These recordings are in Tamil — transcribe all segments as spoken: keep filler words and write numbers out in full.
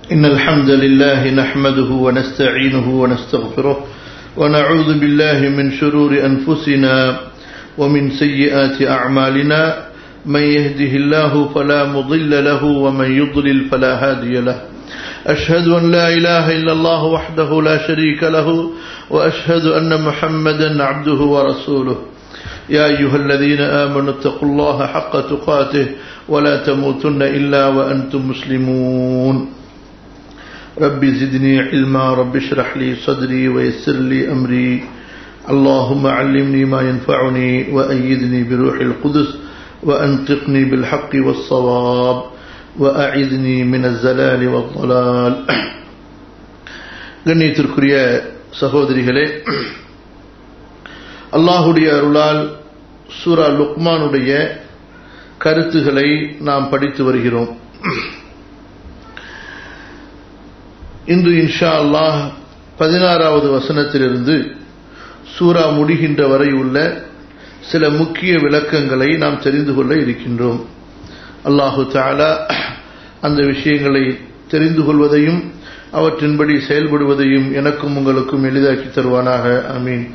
إن الحمد لله نحمده ونستعينه ونستغفره ونعوذ بالله من شرور أنفسنا ومن سيئات أعمالنا من يهده الله فلا مضل له ومن يضلل فلا هادي له أشهد أن لا إله إلا الله وحده لا شريك له وأشهد أن محمدا عبده ورسوله يا أيها الذين آمنوا اتقوا الله حق تقاته ولا تموتن إلا وأنتم مسلمون رب زدني علما رب اشرح لي صدري ويسر لي أمري اللهم علمني ما ينفعني وأيدني بروح القدس وأنطقني بالحق والصواب وأعذني من الزلال والضلال. கண்ணியத்திற்குரிய சகோதரிகளே, அல்லாஹுடைய அருளால் சூரா லுக்மானுடைய கருத்துக்களை நாம் படித்து வருகிறோம். இன்று இன்ஷா அல்லாஹ் பதினாறாவது வசனத்திலிருந்து சூரா முடிகின்ற வரை உள்ள சில முக்கிய விளக்கங்களை நாம் தெரிந்து கொள்ள இருக்கின்றோம். அல்லாஹு தஆலா அந்த விஷயங்களை தெரிந்து கொள்வதையும் அவற்றின்படி செயல்படுவதையும் எனக்கும் உங்களுக்கும் எளிதாக்கி தருவானாக. ஆமீன்.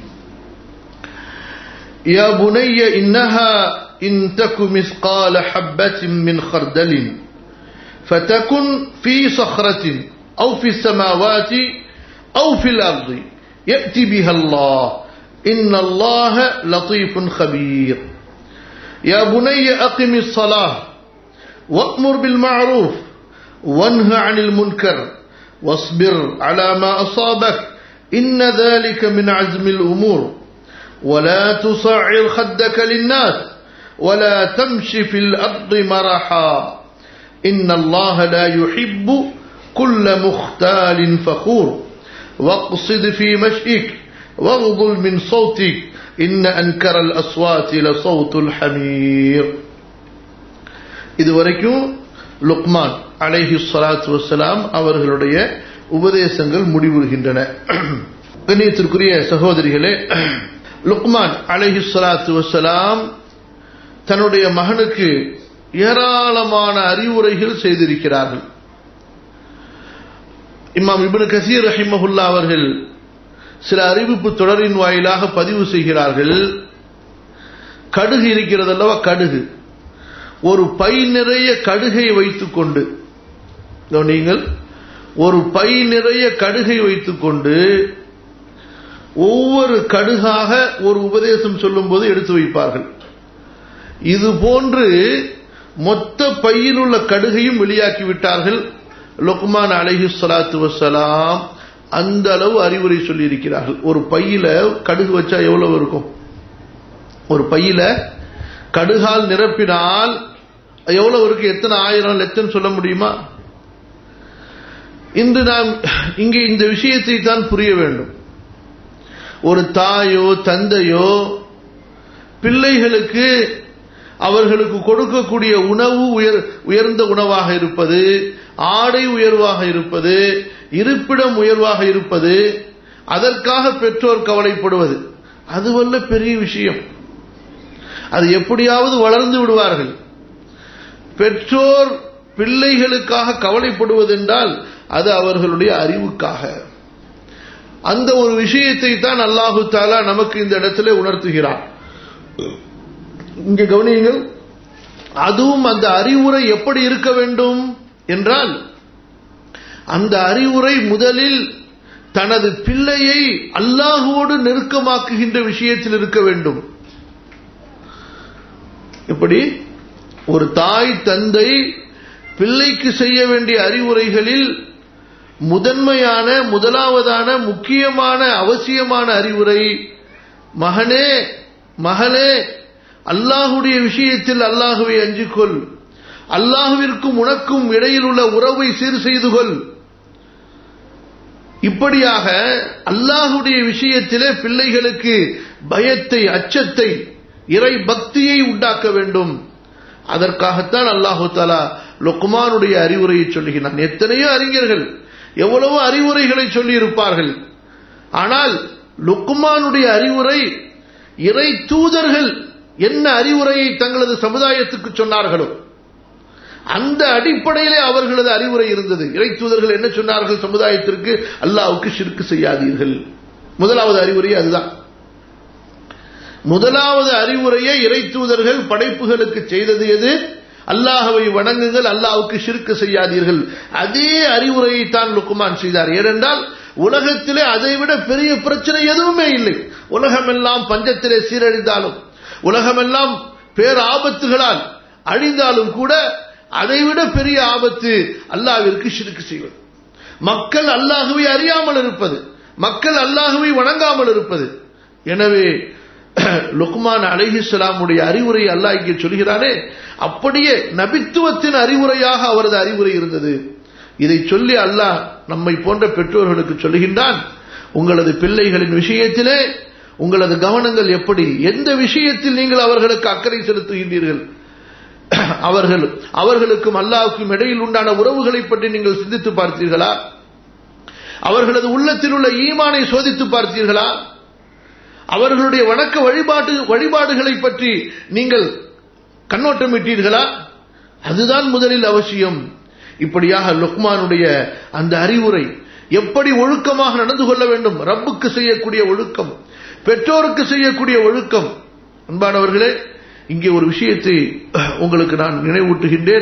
யா புனைய இன்னஹா இன் தகு மிஸ்கால ஹப்பத்தின் மின் ஹர்தலின் ஃபதகுன் ஃபீ ஸஹ்ரத்தின் أو في السماوات أو في الأرض يأتي بها الله إن الله لطيف خبير. يا بني أقم الصلاة وأمر بالمعروف وانه عن المنكر واصبر على ما أصابك إن ذلك من عزم الأمور ولا تصعر خدك للناس ولا تمشي في الأرض مرحا إن الله لا يحب كل مختال فخور واقصد في مشيك واغضل من صوتك إن أنكر الأصوات لصوت الحمير. இதுவரைக்கும் லுக்மான் அலைஹி ஸலாத்து வஸ்ஸலாம் அவர்களுடைய உபதேசங்கள் முடிவுறுகின்றன. கண்ணியத்திற்குரிய சகோதரிகளே, லுக்மான் அலைஹி ஸலாத்து வஸ்ஸலாம் தன்னுடைய மகனுக்கு ஏராளமான அறிவுரைகள் செய்திருக்கிறார்கள். இமாம் இப்னு கஸீர் ரஹிமஹுல்லாஹ் அவர்கள் சில அறிவிப்பு தொடரின் வாயிலாக பதிவு செய்கிறார்கள். கடுகு இருக்கிறது அல்லவா, கடுகு, ஒரு பை நிறைய கடுகை வைத்துக்கொண்டு, நீங்கள் ஒரு பை நிறைய கடுகை வைத்துக்கொண்டு ஒவ்வொரு கடுகாக ஒரு உபதேசம் சொல்லும் போது எடுத்து வைப்பார்கள். இது போன்று மொத்த பையில் உள்ள கடுகையும் வெளியாக்கி விட்டார்கள். லுக்மான் அலைஹி ஸலாத்து வஸ்ஸலாம் அந்த அளவு அறிவுரை சொல்லி இருக்கிறார்கள். ஒரு பையில கடுகு வச்சா எவ்வளவு இருக்கும்? ஒரு பையில கடுகால் நிரப்பினால் எவ்வளவு இருக்கு? எத்தனை ஆயிரம் லட்சம் சொல்ல முடியுமா? இன்று நாம் இங்கே இந்த விஷயத்தை தான் புரிய வேண்டும். ஒரு தாயோ தந்தையோ பிள்ளைகளுக்கு அவர்களுக்கு கொடுக்கக்கூடிய உணவு உயர் உயர்ந்த உணவாக இருப்பது, ஆடை உயர்வாக இருப்பது, இருப்பிடம் உயர்வாக இருப்பது, அதற்காக பெற்றோர் கவலைப்படுவது அதுவல்ல பெரிய விஷயம். அது எப்படியாவது வளர்ந்து விடுவார்கள். பெற்றோர் பிள்ளைகளுக்காக கவலைப்படுவதென்றால் அது அவர்களுடைய அறிவுக்காக. அந்த ஒரு விஷயத்தை தான் அல்லாஹு தஆலா நமக்கு இந்த இடத்திலே உணர்த்துகிறார். இங்கே கவனியுங்கள். அதுவும் அந்த அறிவுரை எப்படி இருக்க வேண்டும் என்றால், அந்த அறிவுரை முதலில் தனது பிள்ளையை அல்லாஹ்வோடு நெருக்கமாக்குகின்ற விஷயத்தில் இருக்க வேண்டும். இப்படி ஒரு தாய் தந்தை பிள்ளைக்கு செய்ய வேண்டிய அறிவுரைகளில் முதன்மையான முதலாவதான முக்கியமான அவசியமான அறிவுரை, மகனே மகளே, அல்லாஹுடைய விஷயத்தில் அல்லாஹுவை அஞ்சிக்கொள், அல்லாஹுவிற்கும் உனக்கும் இடையில் உள்ள உறவை சீர் செய்து கொள். இப்படியாக அல்லாஹுடைய விஷயத்திலே பிள்ளைகளுக்கு பயத்தை, அச்சத்தை, இறை பக்தியை உண்டாக்க வேண்டும். அதற்காகத்தான் அல்லாஹு தஆலா லுக்மானுடைய அறிவுரையை சொல்லுகிறான். எத்தனையோ அறிஞர்கள் எவ்வளவோ அறிவுரைகளை சொல்லி இருப்பார்கள். ஆனால் லுக்மானுடைய அறிவுரை, இறை தூதர்கள் என்ன அறிவுரையை தங்களது சமுதாயத்துக்கு சொன்னார்களோ அந்த அடிப்படையிலே அவர்களது அறிவுரை இருந்தது. இறை தூதர்கள் என்ன சொன்னார்கள் சமுதாயத்திற்கு? அல்லாஹ்வுக்கு ஷிர்க் செய்யாதீர்கள். முதலாவது அறிவுரை அதுதான். முதலாவது அறிவுரையை இறை தூதர்கள் படைப்புகளுக்கு செய்தது எது? அல்லாஹ்வை வணங்குங்கள், அல்லாஹ்வுக்கு ஷிர்க் செய்யாதீர்கள். அதே அறிவுரையை தான் லுக்மான் செய்தார். ஏனென்றால் உலகத்திலே அதைவிட பெரிய பிரச்சனை எதுவுமே இல்லை. உலகமெல்லாம் பஞ்சத்திலே சீரழிந்தாலும், உலகமெல்லாம் பேர் ஆபத்துகளால் அழிந்தாலும் கூட அதைவிட பெரிய ஆபத்து அல்லாஹ்விற்கு ஷிர்க் செய்வது. மக்கள் அல்லாஹ்வை அறியாமல் இருப்பது, மக்கள் அல்லாஹ்வை வணங்காமல் இருப்பது. எனவே லுக்மான் அலைஹிஸ்ஸலாமுடைய அறிவுரை அல்லாஹ் இங்கே சொல்கிறானே, அப்படியே நபித்துவத்தின் அறிவுரையாக அவரது அறிவுரை இருந்தது. இதை சொல்லி அல்லாஹ் நம்மை போன்ற பெற்றோர்களுக்கு சொல்லுகின்றான், உங்களது பிள்ளைகளின் விஷயத்திலே உங்களது கவனங்கள் எப்படி, எந்த விஷயத்தில் நீங்கள் அவர்களுக்கு அக்கறை செலுத்துகின்றீர்கள், அவர்கள் அவர்களுக்கும் அல்லாஹ்வுக்கும் இடையில் உண்டான உறவுகளை பற்றி நீங்கள் சிந்தித்து பார்த்தீர்களா? அவர்களது உள்ளத்தில் உள்ள ஈமானை சோதித்து பார்த்தீர்களா? அவர்களுடைய வணக்க வழிபாடு வழிபாடுகளை பற்றி நீங்கள் கண்ணோட்டமிட்டீர்களா? அதுதான் முதலில் அவசியம். இப்படியாக லுக்மானுடைய அந்த அறிவுரை, எப்படி ஒழுக்கமாக நடந்து கொள்ள வேண்டும், ரப்புக்கு செய்யக்கூடிய ஒழுக்கம், பெற்றோருக்கு செய்யக்கூடிய ஒழுக்கம். அன்பானவர்களே, இங்கே ஒரு விஷயத்தை உங்களுக்கு நான் நினைவூட்டுகின்றேன்.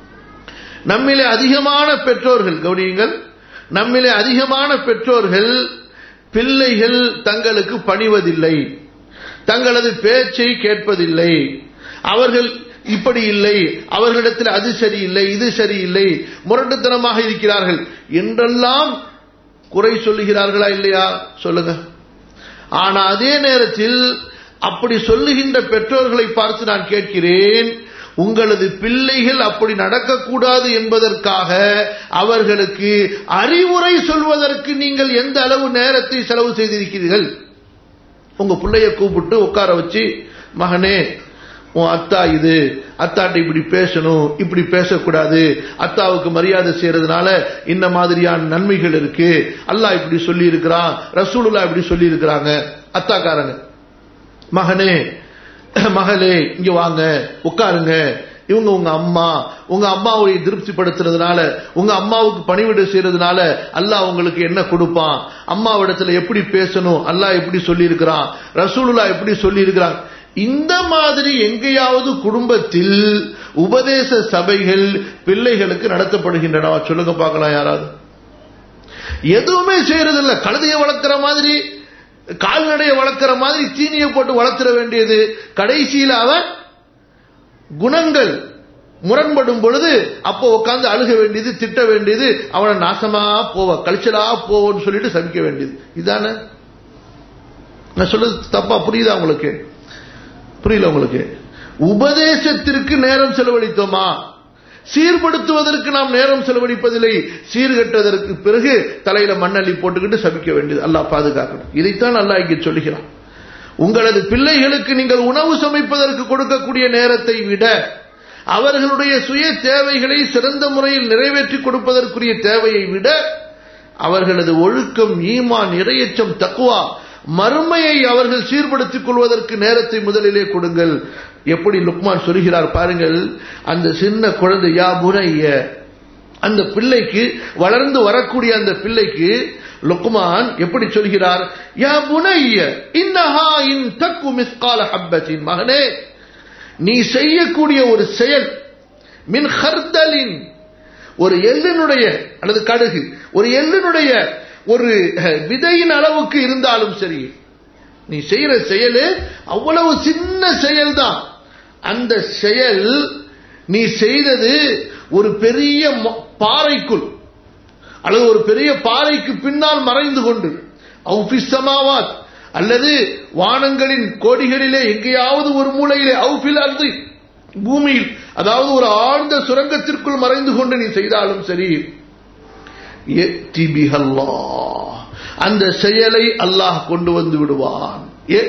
நம்மிலே அதிகமான பெற்றோர்கள், கவனியுங்கள், நம்மிலே அதிகமான பெற்றோர்கள் பிள்ளைகள் தங்களுக்கு பணிவதில்லை, தங்களது பேச்சை கேட்பதில்லை, அவர்கள் இப்படி இல்லை, அவர்களிடத்தில் அது சரியில்லை, இது சரியில்லை, முரட்டுத்தனமாக இருக்கிறார்கள் என்றெல்லாம் குறை சொல்லுகிறார்களா இல்லையா? சொல்லுங்க. ஆனா அதே நேரத்தில் அப்படி சொல்லுகின்ற பெற்றோர்களை பார்த்து நான் கேட்கிறேன், உங்களது பிள்ளைகள் அப்படி நடக்கக்கூடாது என்பதற்காக அவர்களுக்கு அறிவுரை சொல்வதற்கு நீங்கள் எந்த அளவு நேரத்தை செலவு செய்திருக்கிறீர்கள்? உங்க பிள்ளைய கூப்பிட்டு உட்கார வச்சு, மகனே உன் அத்தா இது, அத்தாட்ட இப்படி பேசணும், இப்படி பேசக்கூடாது, அத்தாவுக்கு மரியாதை செய்யறதுனால இந்த மாதிரியான நன்மைகள் இருக்கு, அல்லாஹ் இப்படி சொல்லி இருக்கிறான், ரசூலுல்லாஹ் இப்படி சொல்லி இருக்கிறாங்க. அத்தாக்காரங்க, மகனே மகளே இங்க வாங்க உட்காருங்க, இவங்க உங்க அம்மா, உங்க அம்மாவை திருப்திப்படுத்துறதுனால, உங்க அம்மாவுக்கு பணிவிடை செய்யறதுனால அல்லாஹ் உங்களுக்கு என்ன கொடுப்பான், அம்மாவிடத்துல எப்படி பேசணும் அல்லாஹ் எப்படி சொல்லி இருக்கிறான், ரசூலுல்லாஹ் எப்படி சொல்லி இருக்கிறான். இந்த மாதிரி எங்கேயாவது குடும்பத்தில் உபதேச சபைகள் பிள்ளைகளுக்கு நடத்தப்படுகின்றன? சொல்லுங்க பார்க்கலாம். யாராவது? எதுவுமே செய்யறதில்ல. கழுதையை வளர்க்கிற மாதிரி, கால்நடையை வளர்க்கிற மாதிரி தீனியை போட்டு வளர்த்திட வேண்டியது, கடைசியில் அவன் குணங்கள் முரண்படும் பொழுது அப்போ உட்கார்ந்து அழுக வேண்டியது, திட்ட வேண்டியது, அவனை நாசமா போவ கழிச்சலா போவோன்னு சொல்லிட்டு சபிக்க வேண்டியது. இதானே நான் சொல்றது? தப்பா புரியுதா உங்களுக்கு? புரியல உங்களுக்கு? உபதேசத்திற்கு நேரம் செலவழித்தோமா? சீர்படுத்துவதற்கு நாம் நேரம் செலவழிப்பதில்லை. சீர்கட்டதற்கு பிறகு தலையில மண்ணள்ளி போட்டுக்கிட்டு சபிக்க வேண்டியது. அல்லாஹ் பாதுகாக்கணும். இதைத்தான் அல்லாஹ் இங்கே சொல்லுகிறான். உங்களது பிள்ளைகளுக்கு நீங்கள் உணவு சமைப்பதற்கு கொடுக்கக்கூடிய நேரத்தை விட, அவர்களுடைய சுய தேவைகளை சிறந்த முறையில் நிறைவேற்றி கொடுப்பதற்குரிய தேவையை விட, அவர்களது ஒழுக்கம், ஈமான், இறையச்சம், தக்வா, மறுமையை அவர்கள் சீர்படுத்திக் கொள்வதற்கு நேரத்தை முதலிலே கொடுங்கள். எப்படி லுக்மான் சொல்கிறார் பாருங்கள். அந்த சின்ன குழந்தை, யா புனைய, அந்த பிள்ளைக்கு, வளர்ந்து வரக்கூடிய அந்த பிள்ளைக்கு லுக்மான் எப்படி சொல்கிறார்? யா புனைய இன்னஹா இன் தக்கு மிஸ்கால ஹப்பத்தின், மகனே நீ செய்யக்கூடிய ஒரு செயல், மின் ஹர்தலின், ஒரு எள்ளினுடைய அல்லது கடுகு, ஒரு எள்ளினுடைய ஒரு விதையின் அளவுக்கு இருந்தாலும் சரி, நீ செய்யற செயல் அவ்வளவு சின்ன செயல்தான். அந்த செயல் நீ செய்தது ஒரு பெரிய பாறைக்குள் அல்லது ஒரு பெரிய பாறைக்கு பின்னால் மறைந்து கொண்டு, அவுபிசமாவாத் அல்லது வானங்களின் கோடிகளிலே எங்கேயாவது ஒரு மூலையிலே, அவுபில் அல்லது பூமியில், அதாவது ஒரு ஆழ்ந்த சுரங்கத்திற்குள் மறைந்து கொண்டு நீ செய்தாலும் சரி, அந்த செயலை அல்லாஹ் கொண்டு வந்து விடுவான்.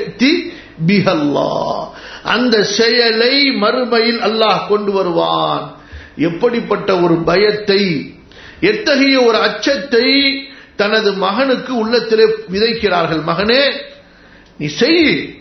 அந்த செயலை மறுமையில் அல்லாஹ் கொண்டு வருவான். எப்படிப்பட்ட ஒரு பயத்தை, எத்தகைய ஒரு அச்சத்தை தனது மகனுக்கு உள்ளத்திலே விதைக்கிறார்கள். மகனே நீ செய்,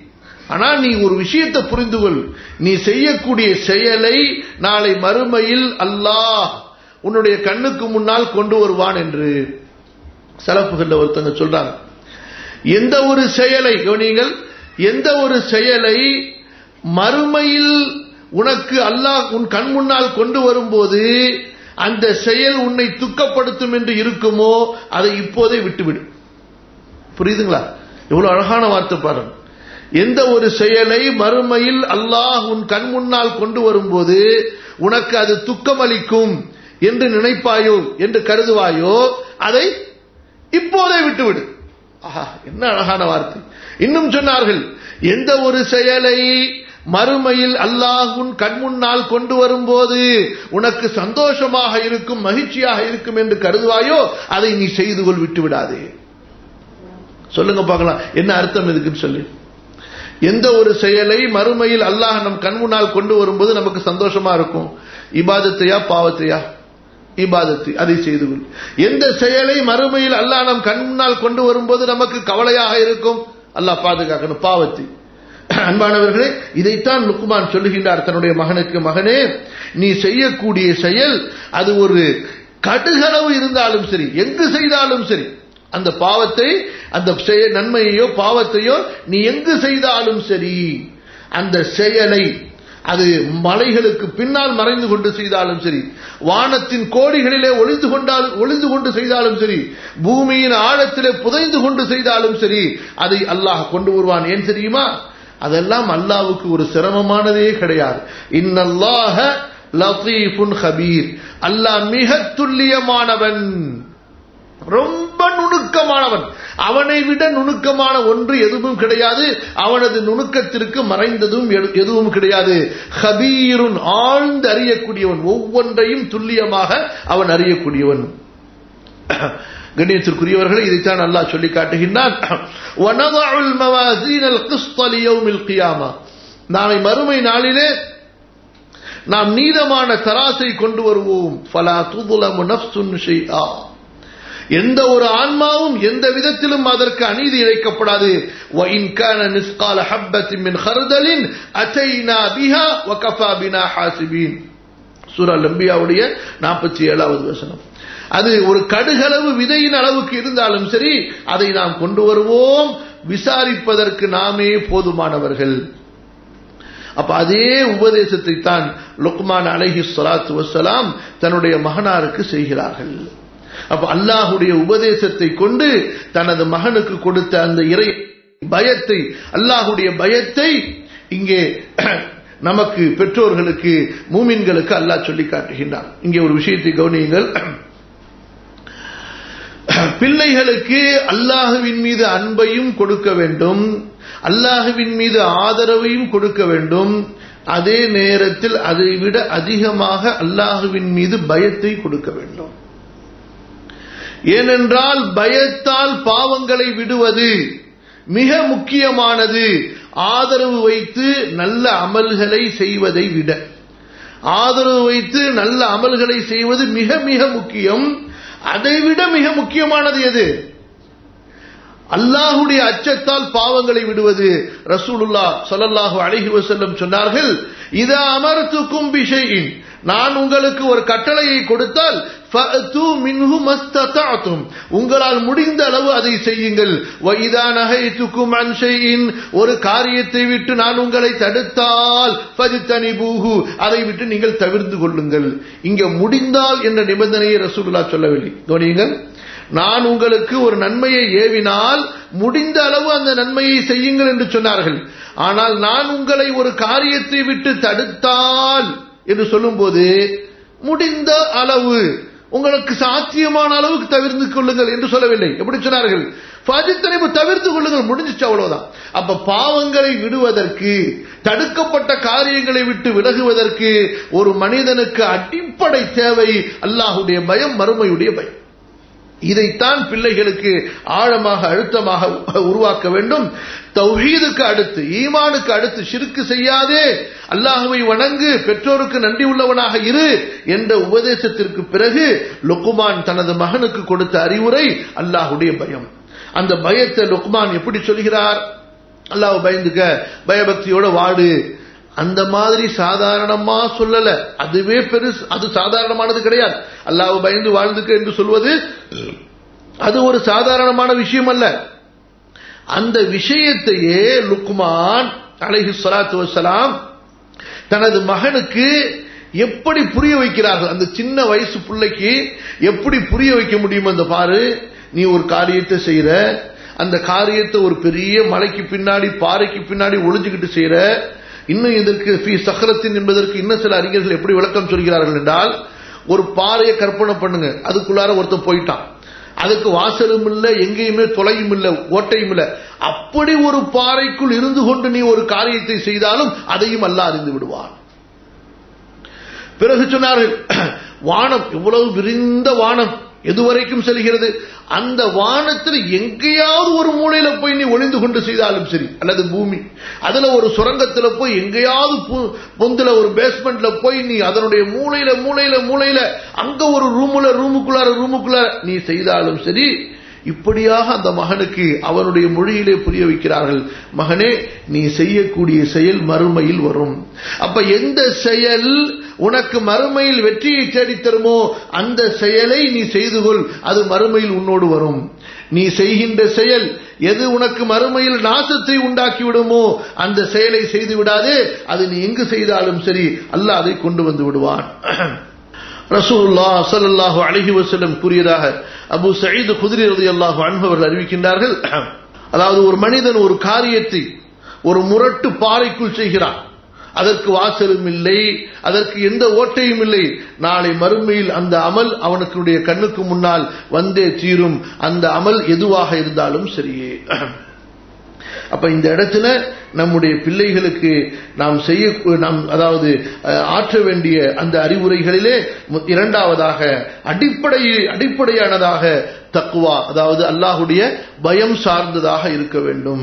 ஆனா நீ ஒரு விஷயத்தை புரிந்து கொள், நீ செய்யக்கூடிய செயலை நாளை மறுமையில் அல்லாஹ் உன்னுடைய கண்ணுக்கு முன்னால் கொண்டு வருவான் என்று சலஃபுகள்ல ஒருத்தங்க சொல்றாங்க. எந்த ஒரு செயலை கவனியுங்கள், எந்த ஒரு செயலை மறுமையில் உனக்கு அல்லாஹ் உன் கண் முன்னால் கொண்டு வரும்போது அந்த செயல் உன்னை துக்கப்படுத்தும் என்று இருக்குமோ அதை இப்போதே விட்டுவிடு. புரியுதுங்களா? எவ்வளவு அழகான வார்த்தை பாருங்க. எந்த ஒரு செயலை மறுமையில் அல்லாஹ் உன் கண் முன்னால் கொண்டு வரும்போது உனக்கு அது துக்கமளிக்கும் என்று நினைப்பாயோ என்று கருதுவாயோ அதை இப்போதே விட்டுவிடு. ஆஹா, என்ன அழகான வார்த்தை. இன்னும் சொன்னார்கள், எந்த ஒரு செயலை மறுமையில் அல்லாஹ் உன் கண் முன்னால் கொண்டு வரும்போது உனக்கு சந்தோஷமாக இருக்கும், மகிழ்ச்சியாக இருக்கும் என்று கருதுவாயோ அதை நீ செய்து கொள், விட்டு விடாதே. சொல்லுங்க பார்க்கலாம், என்ன அர்த்தம் இருக்குன்னு சொல்லி. எந்த ஒரு செயலை மறுமையில் அல்லாஹ் நம் கண் முன்னால் கொண்டு வரும்போது நமக்கு சந்தோஷமா இருக்கும், இபாதத்தையா பாவத்தையா? இபாதத்தை, அதை செய்து கொள். எந்த செயலை மறுமையில் அல்லாஹ் நம் கண் முன்னால் கொண்டு வரும்போது நமக்கு கவலையாக இருக்கும், அல்லாஹ் பாதுகாக்கணும், பாவத்தை. அன்பானவர்களே, இதைத்தான் லுக்மான் சொல்லுகின்றார் தன்னுடைய மகனுக்கு, மகனே நீ செய்யக்கூடிய செயல் அது ஒரு கடுகளவு இருந்தாலும் சரி, எங்கு செய்தாலும் சரி, அந்த பாவத்தை, அந்த நன்மையோ பாவத்தையோ நீ எங்கு செய்தாலும் சரி, அந்த செயலை அது மலைகளுக்கு பின்னால் மறைந்து கொண்டு செய்தாலும் சரி, வானத்தின் கோடிகளிலே ஒளிந்து கொண்டால் ஒளிந்து கொண்டு செய்தாலும் சரி, பூமியின் ஆழத்திலே புதைந்து கொண்டு செய்தாலும் சரி, அதை அல்லாஹ் கொண்டு வருவான். ஏன் தெரியுமா? அதெல்லாம் அல்லாஹ்வுக்கு ஒரு சிரமமானதே கிடையாது. இன்னல்லாஹ லதீஃபுன் கபீர், அல்லாஹ் மிக துல்லியமானவன், ரொம்ப நுணுக்கமானவன். அவனை விட நுணுக்கமான ஒன்று எதுவும் கிடையாது, அவனது நுணுக்கத்திற்கு மறைந்ததும் எதுவும் கிடையாது. கபீருன், ஆழ்ந்து அறியக்கூடியவன், ஒவ்வொன்றையும் துல்லியமாக அவன் அறியக்கூடியவன். கண்ணியத்திற்குரியவர்களை, இதைத்தான் அல்லாஹ் சொல்லி காட்டுகின்றான். வனதஉல் மவாசீனல் கிஸ்த லியௌமில் கியாமா, நாளை மறுமை நாளிலே நாம் நீதமான தராசை கொண்டு வருவோம். ஃபலா துظلم نفس شيئا, எந்த ஒரு ஆன்மாவும் எந்த விதத்திலும் அதற்கு அநீதி இழைக்கப்படாது. وَإِنْ كَانَ مِثْقَالَ حَبَّةٍ مِنْ خَرْدَلٍ أَتَيْنَا بِهَا وَكَفَى بِنَا حَاسِبِينَ. சூரா அல்-அன்பியாவுடைய நாற்பத்தி ஏழாவது வசனம். அது ஒரு கடுகளவு விதையின் அளவுக்கு இருந்தாலும் சரி, அதை நாம் கொண்டு வருவோம், விசாரிப்பதற்கு நாமே போதுமானவர்கள். அப்ப அதே உபதேசத்தை தான் லுக்மான் அலைஹி ஸலாத்து வஸ்ஸலாம் தன்னுடைய மகனாருக்கு செய்கிறார்கள். அப்ப அல்லாஹ்வுடைய உபதேசத்தை கொண்டு தனது மகனுக்கு கொடுத்த அந்த இறை பயத்தை, அல்லாஹ்வுடைய பயத்தை இங்கே நமக்கு பெற்றோர்களுக்கு, மூமின்களுக்கு அல்லாஹ் சொல்லி காட்டுகின்றான். இங்கே ஒரு விஷயத்தை கவனியுங்கள். பிள்ளைகளுக்கு அல்லாஹ்வின் மீது அன்பையும் கொடுக்க வேண்டும், அல்லாஹ்வின் மீது ஆதரவையும் கொடுக்க வேண்டும். அதே நேரத்தில் அதை விட அதிகமாக அல்லாஹ்வின் மீது பயத்தை கொடுக்க வேண்டும். ஏனென்றால் பயத்தால் பாவங்களை விடுவது மிக முக்கியமானது, ஆதரவு வைத்து நல்ல அமல்களை செய்வதை விட. ஆதரவு வைத்து நல்ல அமல்களை செய்வது மிக மிக முக்கியம். அதைவிட மிக முக்கியமானது எது? அல்லாஹ்வுடைய அச்சத்தால் பாவங்களை விடுவது. ரசூலுல்லாஹ் ஸல்லல்லாஹு அலைஹி வஸல்லம் சொன்னார்கள், இதா அமர்துக்கும் பிஷைஇன், நான் உங்களுக்கு ஒரு கட்டளையை கொடுத்தால் ஃபஅது மின்ஹு மஸ்ததஅதும், உங்களால் முடிந்த அளவு அதை செய்யுங்கள். வ இதா நஹைதுக்கும் அன் ஷைஇன், ஒரு காரியத்தை விட்டு நான் உங்களை தடுத்தால் ஃபஜ்தனிபூஹு, அதை விட்டு நீங்கள் தவிர்த்து கொள்ளுங்கள். இங்க முடிந்தால் என்ற நிபந்தனையை ரசூலுல்லாஹ் சொல்லவில்லை. கவனியுங்கள், நான் உங்களுக்கு ஒரு நன்மையை ஏவினால் முடிந்த அளவு அந்த நன்மையை செய்யுங்கள் என்று சொன்னார்கள். ஆனால் நான் உங்களை ஒரு காரியத்தை விட்டு தடுத்தால் என்று சொல்லும் போது முடிந்த அளவு, உங்களுக்கு சாத்தியமான அளவுக்கு தவிர்த்து கொள்ளுங்கள் என்று சொல்லவில்லை. எப்படி சொன்னார்கள்? ஃபஜ்தனிபு, தவிர்த்து கொள்ளுங்கள், முடிஞ்சிச்சு, அவ்வளவுதான். அப்ப பாவங்களை விடுவதற்கு, தடுக்கப்பட்ட காரியங்களை விட்டு விலகுவதற்கு ஒரு மனிதனுக்கு அடிப்படை தேவை அல்லாஹ்வுடைய பயம், மறுமையுடைய பயம். இதைத்தான் பிள்ளைகளுக்கு ஆழமாக அழுத்தமாக உருவாக்க வேண்டும். தௌஹீதுக்கு அடுத்து, ஈமானுக்கு அடுத்து, ஷிர்க் செய்யாதே, அல்லாஹ்வை வணங்கு, பெற்றோருக்கு நன்றி உள்ளவனாக இரு என்ற உபதேசத்திற்கு பிறகு லுக்மான் தனது மகனுக்கு கொடுத்த அறிவுரை அல்லாஹ்வுடைய பயம். அந்த பயத்தை லுக்மான் எப்படி சொல்கிறார்? அல்லாஹ் பயந்துக்க, பயபக்தியோட வாடு, அந்த மாதிரி சாதாரணமா சொல்லல. அதுவே பெருசு, அது சாதாரணமானது கிடையாது. அல்லாஹ் பயந்து வாழ்ந்துக்க என்று சொல்வது அது ஒரு சாதாரணமான விஷயம் அல்ல. அந்த விஷயத்தையே லுக்மான் அலைஹிஸ்ஸலாத்து வஸ்ஸலாம் தனது மகனுக்கு எப்படி புரிய வைக்கிறார்கள். அந்த சின்ன வயசு பிள்ளைக்கு எப்படி புரிய வைக்க முடியும்? அந்த பாரு, நீ ஒரு காரியத்தை செய்யற, அந்த காரியத்தை ஒரு பெரிய மலைக்கு பின்னாடி பாறைக்கு பின்னாடி ஒளிஞ்சுக்கிட்டு செய்யற. இன்னும் இதற்கு ஃபீ சஹரத்தின் என்பதற்கு இன்னும் சில அறிஞர்கள் எப்படி விளக்கம் சொல்கிறார்கள் என்றால், ஒரு பாறையை கற்பனை பண்ணுங்க, அதுக்குள்ளார ஒருத்தன் போயிட்டான், அதுக்கு வாசலும் இல்ல, எங்கேயுமே தொலையும் இல்ல, ஓட்டையும் இல்ல. அப்படி ஒரு பாறைக்குள் இருந்து கொண்டு நீ ஒரு காரியத்தை செய்தாலும் அதையும் அல்லாஹ் அறிந்து விடுவான். பிறகு சொன்னார்கள், வானம் எவ்வளவு விரிந்த வானம் எதுவரைக்கும் செல்கிறது, அந்த வானத்தில் எங்கேயாவது ஒரு மூலையில போய் நீ ஒளிந்து கொண்டு செய்தாலும் சரி, அல்லது பூமி அதுல ஒரு சுரங்கத்துல போய் எங்கேயாவது பொந்துல ஒரு பேஸ்மெண்ட்ல போய் நீ அதனுடைய மூலையில மூலையில மூலையில அங்க ஒரு ரூமுல ரூமுக்குள்ளார ரூமுக்குள்ளார நீ செய்தாலும் சரி. இப்படியாக அந்த மகனுக்கு அவனுடைய மொழியிலே புரிய வைக்கிறார்கள், மகனே நீ செய்யக்கூடிய செயல் மறுமையில் வரும். அப்ப எந்த செயல் உனக்கு மறுமையில் வெற்றியை தேடித்தருமோ அந்த செயலை நீ செய்து கொள், அது மறுமையில் உன்னோடு வரும். நீ செய்கின்ற செயல் எது உனக்கு மறுமையில் நாசத்தை உண்டாக்கி விடுமோ அந்த செயலை செய்து விடாதே. அது நீ எங்கு செய்தாலும் சரி, அல்லாஹ் அதை கொண்டு வந்து விடுவான். ரசூலுல்லாஹ் ஸல்லல்லாஹு அலைஹி வஸல்லம் கூறியதாக அபூ சயீத் குத்ரி ரலியல்லாஹு அன்ஹு அவர்கள் அறிவிக்கின்றார்கள், அதாவது ஒரு மனிதன் ஒரு காரியத்தை ஒரு முரட்டு பாறைக்குள் செய்கிறான், அதற்கு வாசலும் இல்லை, அதற்கு எந்த ஓட்டையும் இல்லை. நாளை மறுமையில் அந்த அமல் அவனுடைய கண்ணுக்கு முன்னால் வந்தே தீரும், அந்த அமல் எதுவாக இருந்தாலும் சரியே. அப்ப இந்த இடத்துல நம்முடைய பிள்ளைகளுக்கு நாம் செய்ய நாம் அதாவது ஆற்ற வேண்டிய அந்த அறிவுரைகளிலே இரண்டாவதாக அடிப்படை அடிப்படையானதாக தக்வா, அதாவது அல்லாஹ்வுடைய பயம் சார்ந்ததாக இருக்க வேண்டும்.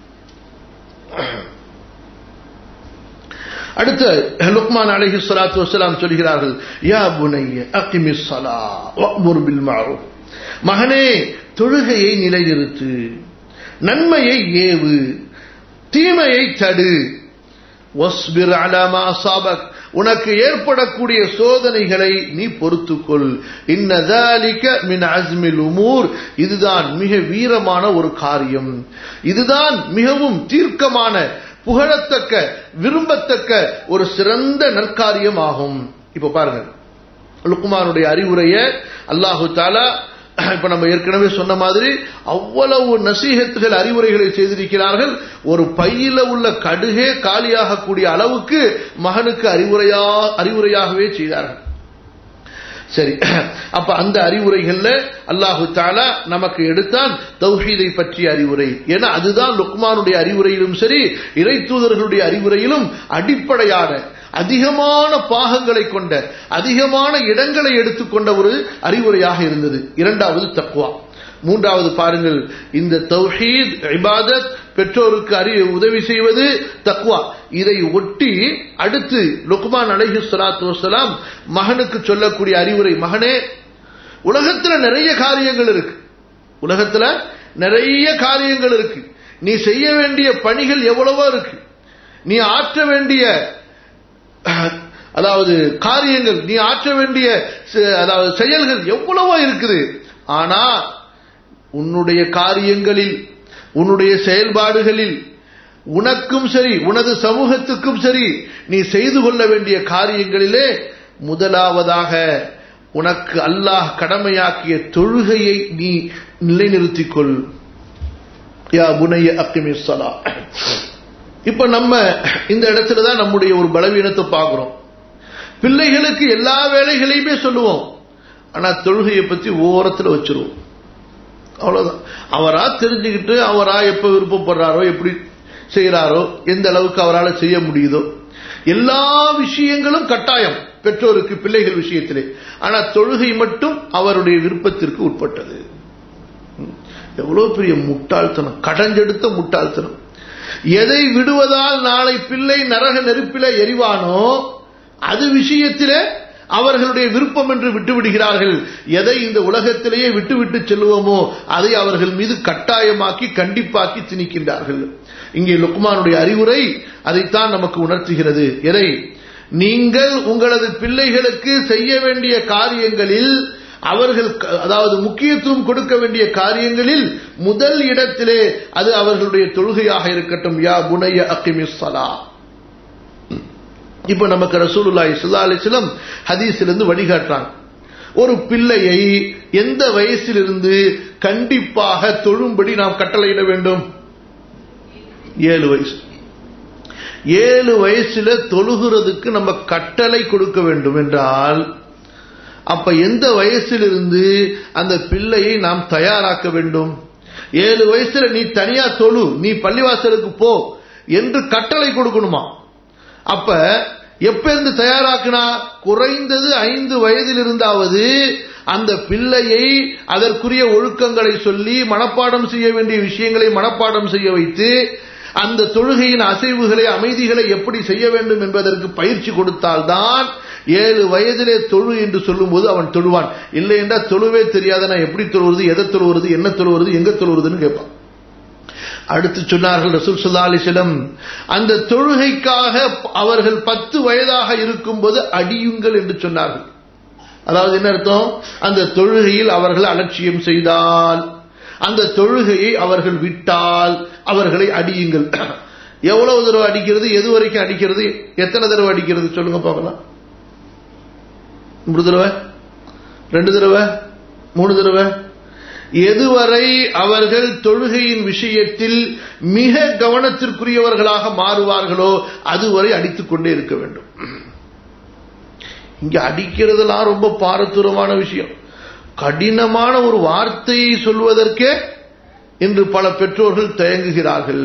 அடுத்து லுக்மான் அலைஹிஸ்ஸலாத்து வஸ்ஸலாம் சொல்கிறார்கள், யா புனைய அகிமிஸ் ஸலாஹ் வஅ்முர் பில் மஅரூஃப், மகனே தொழுகையை நிலைநிறுத்து, நன்மையை ஏவு, தீமையை தடு. வஸ்பிர் அலா மா அஸாபக், உனக்கு ஏற்படக்கூடிய சோதனைகளை நீ பொறுத்துக்கொள். இன்ன ذلك மின் அஸ்மில் உமூர், இதுதான் மிக வீரமான ஒரு காரியம், இதுதான் மிகவும் தீர்க்கமான புகழத்தக்க விரும்பத்தக்க ஒரு சிறந்த நற்காரியம் ஆகும். இப்ப பாருங்க, லுக்மானுடைய அறிவுரையை அல்லாஹு தஆலா இப்ப நம்ம ஏற்கனவே சொன்ன மாதிரி அவ்வளவு நசீஹத்துகள் அறிவுரைகளை செய்திருக்கிறார்கள். ஒரு பையில உள்ள கடுகே காலியாக கூடிய அளவுக்கு மகனுக்கு அறிவுரையா அறிவுரையாகவே செய்தார்கள். சரி, அப்ப அந்த அறிவுரைகள்ல அல்லாஹு தஆலா நமக்கு எடுத்தான் தௌஹீதை பற்றிய அறிவுரை. ஏன்னா அதுதான் லுக்மானுடைய அறிவுரையிலும் சரி இறை தூதர்களுடைய அறிவுரையிலும் அடிப்படையான அதிகமான பாகங்களை கொண்ட அதிகமான இடங்களை எடுத்துக்கொண்ட ஒரு அறிவுரையாக இருந்தது. இரண்டாவது தக்வா. மூன்றாவது பாருங்கள், இந்த தௌஹீத் இபாதத், பெற்றோருக்கு அறி உதவி செய்வது, தக்வா, இதை ஒட்டி அடுத்து லுக்மான் அலைஹிஸ்ஸலாத்து வஸ்ஸலாம் மகனுக்கு சொல்லக்கூடிய அறிவுரை, மகனே உலகத்துல நிறைய காரியங்கள் இருக்கு, உலகத்துல நிறைய காரியங்கள் இருக்கு, நீ செய்ய வேண்டிய பணிகள் எவ்வளவோ இருக்கு, நீ ஆற்ற வேண்டிய அதாவது காரியங்கள், நீ ஆற்ற வேண்டிய அதாவது செயல்கள் எவ்வளவோ இருக்குது. ஆனா உன்னுடைய காரியங்களில் உன்னுடைய செயல்பாடுகளில் உனக்கும் சரி உனது சமூகத்துக்கும் சரி நீ செய்து கொள்ள வேண்டிய காரியங்களிலே முதலாவதாக உனக்கு அல்லாஹ் கடமையாக்கிய தொழுகையை நீ நிலைநிறுத்திக் கொள். யா புனைய அக்கிமிஸ் ஸலாஹ். இப்ப நம்ம இந்த இடத்துல தான் நம்முடைய ஒரு பலவீனத்தை பார்க்கிறோம். பிள்ளைகளுக்கு எல்லா வேலைகளையுமே சொல்லுவோம், ஆனா தொழுகையை பத்தி ஓரத்துல வச்சிருவோம். அவ்வளவுதான். அவரா தெரிஞ்சுக்கிட்டு அவரா எப்ப விருப்பப்படுறாரோ எப்படி செய்யறாரோ எந்த அளவுக்கு அவரால் செய்ய முடியுதோ எல்லா விஷயங்களும் கட்டாயம் பெற்றோருக்கு பிள்ளைகள் விஷயத்திலே. ஆனா தொழுகை மட்டும் அவருடைய விருப்பத்திற்கு உட்பட்டது. எவ்வளவு பெரிய முட்டாள்தனம், கடஞ்செடுத்த முட்டாள்தனம். எதை விடுவதால் நாளை பிள்ளை நரக நெருப்பில எரிவானோ அது விஷயத்திலே அவர்களுடைய விருப்பம் என்று விட்டுவிடுகிறார்கள். எதை இந்த உலகத்திலேயே விட்டுவிட்டு செல்வோமோ அதை அவர்கள் மீது கட்டாயமாக்கி கண்டிப்பாக்கி திணிக்கின்றார்கள். இங்கே லுக்மானுடைய அறிவுரை அதைத்தான் நமக்கு உணர்த்துகிறது. எதை? நீங்கள் உங்களது பிள்ளைகளுக்கு செய்ய வேண்டிய காரியங்களில், அவர்கள் அதாவது முக்கியத்துவம் கொடுக்க வேண்டிய காரியங்களில் முதல் இடத்திலே அது அவர்களுடைய தொழுகையாக இருக்கட்டும். யா புனைய அகிமிஸ் ஸலா. இப்ப நமக்கு ரசூலுல்லாஹி ஸல்லல்லாஹு அலைஹி வஸல்லம் ஹதீஸிலிருந்து வழிகாட்டுறாங்க. ஒரு பிள்ளையை எந்த வயசிலிருந்து கண்டிப்பாக தொழும்படி நாம் கட்டளையிட வேண்டும்? ஏழு வயசு. ஏழு வயசுல தொழுகிறதுக்கு நம்ம கட்டளை கொடுக்க வேண்டும் என்றால், அப்ப எந்த வயசிலிருந்து அந்த பிள்ளையை நாம் தயாராக்க வேண்டும்? ஏழு வயசுல நீ தனியா தொழு, நீ பள்ளிவாசலுக்கு போ என்று கட்டளை கொடுக்கணுமா? அப்ப எப்ப இருந்து தயாராக்குனா? குறைந்தது ஐந்து வயதில் இருந்தாவது அந்த பிள்ளையை அதற்குரிய ஒழுக்கங்களை சொல்லி மனப்பாடம் செய்ய வேண்டிய விஷயங்களை மனப்பாடம் செய்ய வைத்து அந்த தொழுகையின் அசைவுகளை அமைதிகளை எப்படி செய்ய வேண்டும் என்பதற்கு பயிற்சி கொடுத்தால்தான் ஏழு வயதிலே தொழு என்று சொல்லும் போது அவன் தொழுவான். இல்லை என்றால் தொழுவே தெரியாத நான் எப்படி தொழுவது, எதை தொழுவது, என்ன தொழுவது, எங்க தொழுவதுன்னு கேட்பான். அடுத்து சொன்னார்கள் ரசூல் ஸல்லல்லாஹு அலைஹி வஸல்லம், அந்த தொழுகைக்காக அவர்கள் பத்து வயதாக இருக்கும் போது அடியுங்கள் என்று சொன்னார்கள். அதாவது என்ன அர்த்தம்? அந்த தொழுகையில் அவர்கள் அலட்சியம் செய்தால், அந்த தொழுகையை அவர்கள் விட்டால் அவர்களை அடியுங்கள். எவ்வளவு தடவை அடிக்கிறது, எது வரைக்கும் அடிக்கிறது, எத்தனை தடவை அடிக்கிறது சொல்லுங்க பார்க்கலாம். மூணு தடவை, ரெண்டு தடவை, மூணு தடவை. எதுவரை அவர்கள் தொழுகையின் விஷயத்தில் மிக கவனத்திற்குரியவர்களாக மாறுவார்களோ அதுவரை அடித்துக் கொண்டே இருக்க வேண்டும். இங்க அடிக்கிறதெல்லாம் ரொம்ப பாரதூரமான விஷயம். கடினமான ஒரு வார்த்தையை சொல்வதற்கே இன்று பல பெற்றோர்கள் தயங்குகிறார்கள்.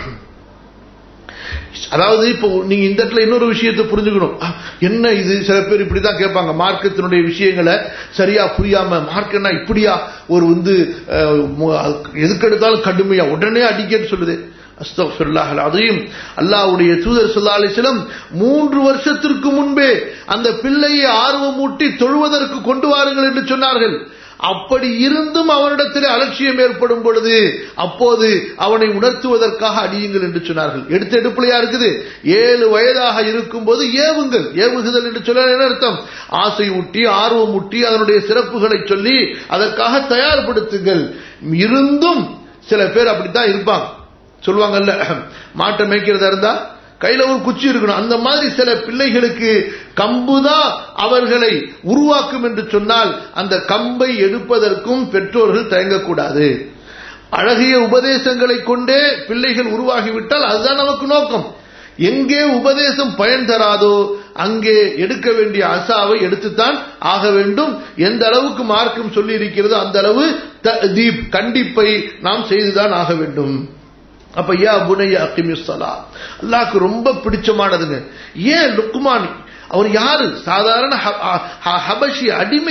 அதாவது இப்போ நீங்க இந்த இடத்துல இன்னொரு விஷயத்தை புரிஞ்சுக்கணும். என்ன இது, சில பேர் இப்படிதான் கேட்பாங்க, மார்க்கத்தினுடைய விஷயங்களை சரியா புரியாம, மார்க்கம்னா இப்படியா, ஒரு வந்து எதுக்கெடுத்தாலும் கடுமையா உடனே அடிக்கன்னு சொல்லுது. அஸ்தக்ஃபிருல்லாஹ் அல்-அஸீம். அல்லாஹ்வுடைய தூதர் ஸல்லல்லாஹு அலைஹி வஸல்லம் மூன்று வருஷத்திற்கு முன்பே அந்த பிள்ளையை ஆர்வமூட்டி தொழுவதற்கு கொண்டு வாருங்கள் என்று சொன்னார்கள். அப்படி இருந்தும் அவனிடத்தில் அலட்சியம் ஏற்படும் பொழுது அப்போது அவனை உணர்த்துவதற்காக அடியுங்கள் என்று சொன்னார்கள். எடுத்து எடுப்புலையா இருக்குது. ஏழு வயதாக இருக்கும் போது ஏவுங்கள். ஏவுகுதல் என்று சொல்ல என்ன அர்த்தம்? ஆசை ஊட்டி, ஆர்வம் ஊட்டி, அதனுடைய சிறப்புகளை சொல்லி அதற்காக தயார்படுத்துங்கள். இருந்தும் சில பேர் அப்படித்தான் இருப்பாங்க. சொல்லுவாங்கல்ல, மாட்டை மேய்க்கிறதா இருந்தா கையில ஒரு குச்சி இருக்கணும். அந்த மாதிரி சில பிள்ளைகளுக்கு கம்புதான் அவர்களை உருவாக்கும் என்று சொன்னால் அந்த கம்பை எடுப்பதற்கும் பெற்றோர்கள் தயங்கக்கூடாது. அழகிய உபதேசங்களை கொண்டே பிள்ளைகள் உருவாகிவிட்டால் அதுதான் நமக்கு நோக்கம். எங்கே உபதேசம் பயன் தராதோ அங்கே எடுக்க வேண்டிய அசாவை எடுத்துத்தான் ஆக வேண்டும். எந்த அளவுக்கு மார்க்கம் சொல்லி இருக்கிறதோ அந்த அளவு தஅதீப், கண்டிப்பை நாம் செய்துதான் ஆக வேண்டும். அப்ப யா புனைய அகிமிஸ் ஸலா அல்லாஹ்க்கு ரொம்ப பிடிச்சமானதுங்க. ஏன் லுக்மான் அவர் யாரு? சாதாரண ஹபஷி அடிமை.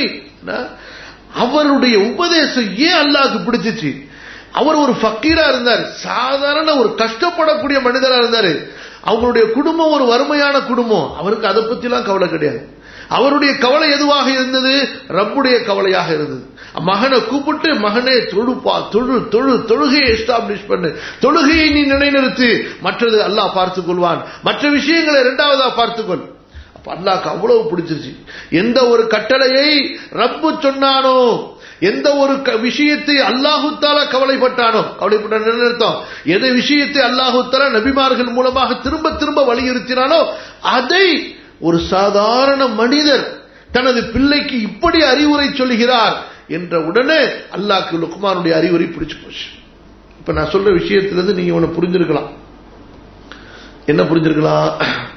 அவருடைய உபதேசம் ஏன் அல்லாஹ்க்கு பிடிச்சிச்சு? அவர் ஒரு ஃபக்கீரா இருந்தார், சாதாரண ஒரு கஷ்டப்படக்கூடிய மனிதரா இருந்தாரு. அவங்களுடைய குடும்பம் ஒரு வறுமையான குடும்பம். அவருக்கு அதை பத்தி எல்லாம் கவலை கிடையாது. அவருடைய கவலை எதுவாக இருந்தது? ரப்புடைய கவலையாக இருந்தது. மகனை கூப்பிட்டு, மகனே தொழுப்பா, தொழு தொழு தொழுகையை எஸ்டாப்ளிஷ் பண்ணு, தொழுகையை நீ நிலைநிறுத்து, மற்றது அல்லாஹ் பார்த்துக் கொள்வான், மற்ற விஷயங்களை இரண்டாவதா பார்த்துக்கொள். அப்ப அல்லாஹ்க்கு அவ்வளவு பிடிச்சிருச்சு. எந்த ஒரு கட்டளையை ரப்பு சொன்னானோ, எந்த ஒரு விஷயத்தை அல்லாஹு தஆலா கவலைப்பட்டானோ, கவலைப்பட்ட அர்த்தம் எதை விஷயத்தை அல்லாஹு தஆலா நபிமார்கள் மூலமாக திரும்ப திரும்ப வலியுறுத்தினானோ அதை ஒரு சாதாரண மனிதர் தனது பிள்ளைக்கு இப்படி அறிவுரை சொல்கிறார் என்ற உடனே அல்லாஹ்க்கு லுக்மானுடைய அறிவுரை பிடிச்சு போச்சு. இப்ப நான் சொல்ற விஷயத்திலிருந்து நீங்க ஒன்னு புரிஞ்சிருக்கலாம். என்ன புரிஞ்சிருக்கலாம்?